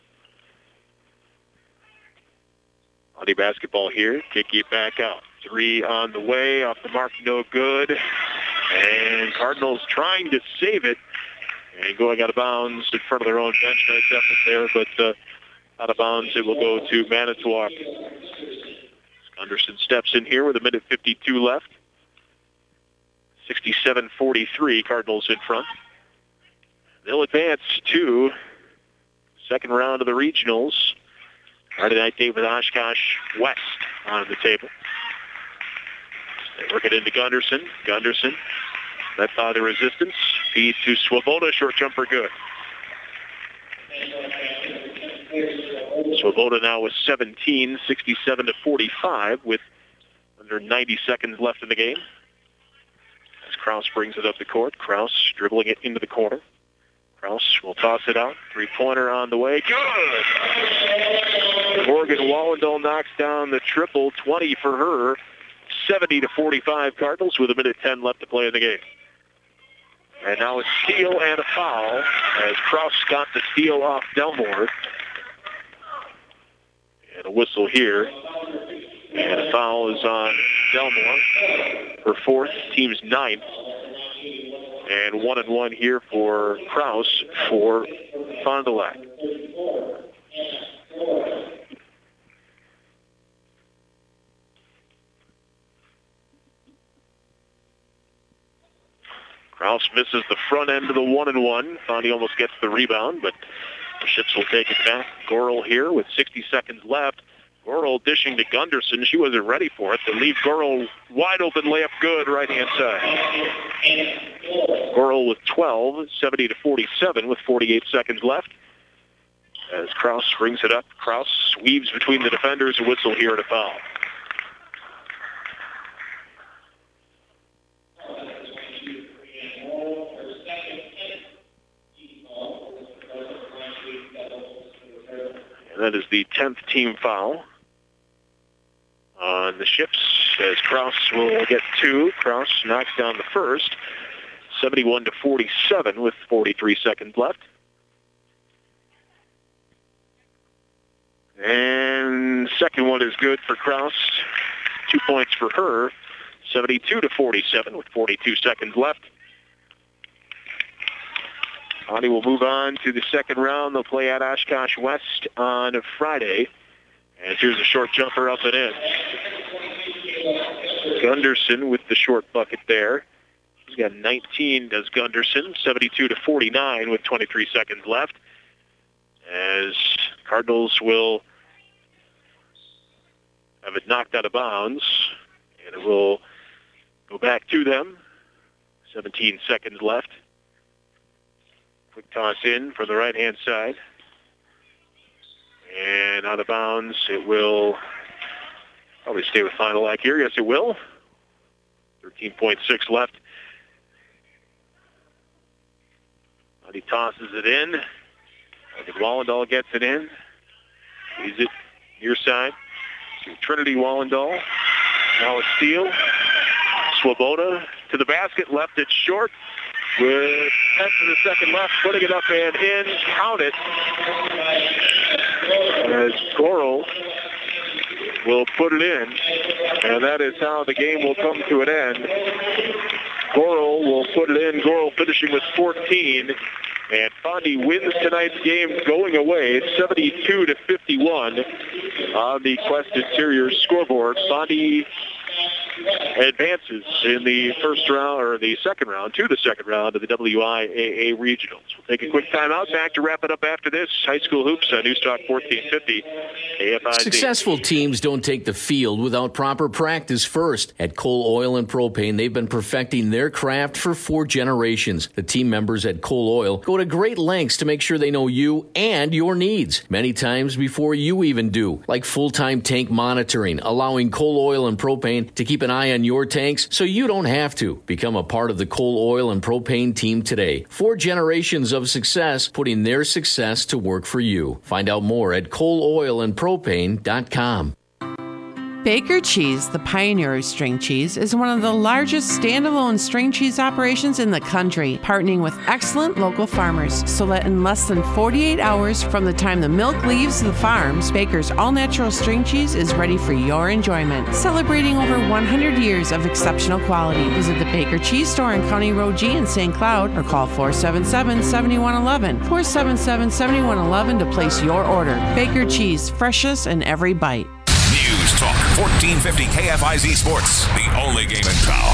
Speaker 5: Audi basketball here. Kick it back out. Three on the way. Off the mark, no good. And Cardinals trying to save it. And going out of bounds in front of their own bench. Nice effort there, but uh, out of bounds it will go to Manitowoc. Anderson steps in here with a minute fifty-two left. sixty-seven forty-three, Cardinals in front. They'll advance to second round of the regionals. Friday night game with Oshkosh West on the table. They work it into Gunderson. Gunderson, met by the resistance. Feed to Swoboda, short jumper good. Swoboda now with seventeen, sixty-seven to forty-five, with under ninety seconds left in the game. As Kraus brings it up the court, Kraus dribbling it into the corner. Kraus will toss it out. Three-pointer on the way. Good! Morgan Wallendall knocks down the triple, twenty for her. seventy to forty-five Cardinals with a minute ten left to play in the game. And now a steal and a foul as Kraus got the steal off Delmore. And a whistle here. And a foul is on Delmore. Her fourth, team's ninth. And one and one here for Kraus for Fond du Lac. Kraus misses the front end of the one and one. Fondy almost gets the rebound, but the Ships will take it back. Gorel here with sixty seconds left. Gorel dishing to Gunderson. She wasn't ready for it. They leave Gorel wide open layup good right-hand side. Gorel with twelve, seventy to forty-seven with forty-eight seconds left. As Kraus brings it up, Kraus weaves between the defenders. A whistle here to foul. And that is the tenth team foul on the Ships, as Kraus will get two. Kraus knocks down the first, seventy-one to forty-seven with forty-three seconds left. And second one is good for Kraus. Two points for her, seventy-two to forty-seven with forty-two seconds left. Audi will move on to the second round. They'll play at Oshkosh West on Friday. And here's a short jumper up and in. Gunderson with the short bucket there. He's got nineteen, does Gunderson, seventy-two to forty-nine with twenty-three seconds left. As Cardinals will have it knocked out of bounds. And it will go back to them. seventeen seconds left. Quick toss in from the right-hand side. And out of bounds, it will probably stay with Fond du Lac here. Yes, it will. thirteen point six left. And he tosses it in. I think Wallendall gets it in. Leaves it near side to Trinity Wallendall. Now a steal. Swoboda to the basket, left it short. With tenth of the second left, putting it up and in. Count it. As Gorel will put it in. And that is how the game will come to an end. Gorel will put it in. Gorel finishing with fourteen. And Fondy wins tonight's game going away. It's seventy-two to fifty-one on the Quest Interior scoreboard. Fondy advances in the first round, or the second round, to the second round of the W I A A Regionals. We'll take a quick timeout. Back to wrap it up after this. High School Hoops on News Talk fourteen fifty A F I Z.
Speaker 11: Successful teams don't take the field without proper practice first. At Cole Oil and Propane, they've been perfecting their craft for four generations. The team members at Cole Oil go to great lengths to make sure they know you and your needs, many times before you even do, like full-time tank monitoring, allowing Cole Oil and Propane to keep an eye on your tanks so you don't have to. Become a part of the Cole Oil and Propane team today. Four generations of success, putting their success to work for you. Find out more at Cole Oil and Propane dot com.
Speaker 12: Baker Cheese, the pioneer of string cheese, is one of the largest standalone string cheese operations in the country, partnering with excellent local farmers. So that in less than forty-eight hours from the time the milk leaves the farms, Baker's all-natural string cheese is ready for your enjoyment. Celebrating over one hundred years of exceptional quality. Visit the Baker Cheese Store on County Road G in Saint Cloud or call four seven seven, seven one one one, four seven seven, seven one one one to place your order. Baker Cheese, freshest in every bite.
Speaker 3: News Talk fourteen fifty K F I Z Sports, the only game in town.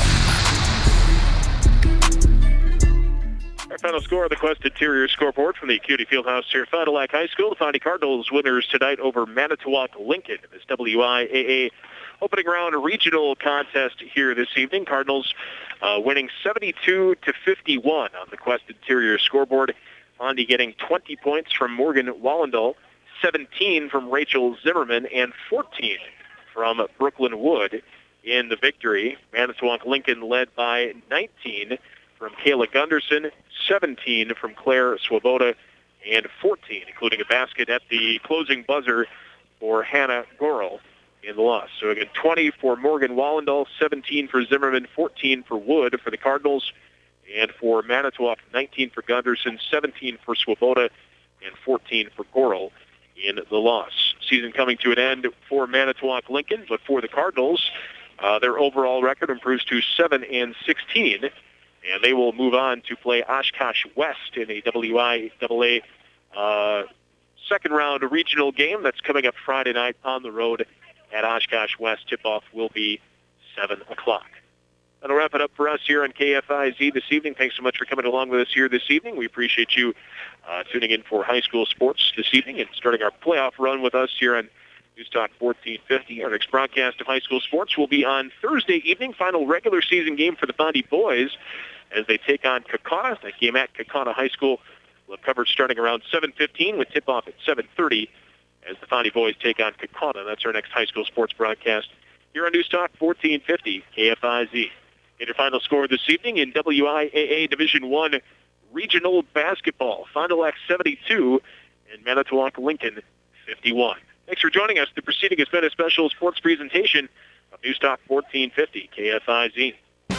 Speaker 5: Our final score of the Quest Interior scoreboard from the Cutie Fieldhouse here at Fond du Lac High School. The Foundy Cardinals winners tonight over Manitowoc Lincoln in this W I A A opening round regional contest here this evening. Cardinals uh, winning seventy-two to fifty-one on the Quest Interior scoreboard. Foundy getting twenty points from Morgan Wallendal, seventeen from Rachel Zimmerman, and fourteen from Brooklyn Wood in the victory. Manitowoc Lincoln led by nineteen from Kayla Gunderson, seventeen from Claire Swoboda, and fourteen, including a basket at the closing buzzer for Hannah Gorel in the loss. So again, twenty for Morgan Wallendal, seventeen for Zimmerman, fourteen for Wood for the Cardinals, and for Manitowoc, nineteen for Gunderson, seventeen for Swoboda, and fourteen for Gorel in the loss. Season coming to an end for Manitowoc Lincoln, but for the Cardinals, uh, their overall record improves to seven and sixteen, and they will move on to play Oshkosh West in a W I A A uh, second round regional game that's coming up Friday night on the road at Oshkosh West. Tip-off will be seven o'clock. That'll wrap it up for us here on K F I Z this evening. Thanks so much for coming along with us here this evening. We appreciate you uh, tuning in for high school sports this evening and starting our playoff run with us here on News Talk fourteen fifty. Our next broadcast of high school sports will be on Thursday evening, final regular season game for the Foundy boys as they take on Kaukauna. That game at Kaukauna High School will have coverage starting around seven fifteen with tip-off at seven thirty as the Foundy boys take on Kaukauna. That's our next high school sports broadcast here on News Talk fourteen fifty K F I Z. In your final score this evening in W I A A Division One regional basketball, Fond du Lac seventy-two and Manitowoc Lincoln fifty-one. Thanks for joining us. The proceeding has been a special sports presentation of News Talk fourteen fifty K F I Z.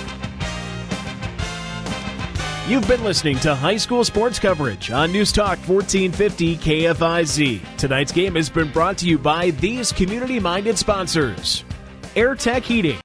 Speaker 4: You've been listening to high school sports coverage on News Talk fourteen fifty K F I Z. Tonight's game has been brought to you by these community-minded sponsors: Air Tech Heating,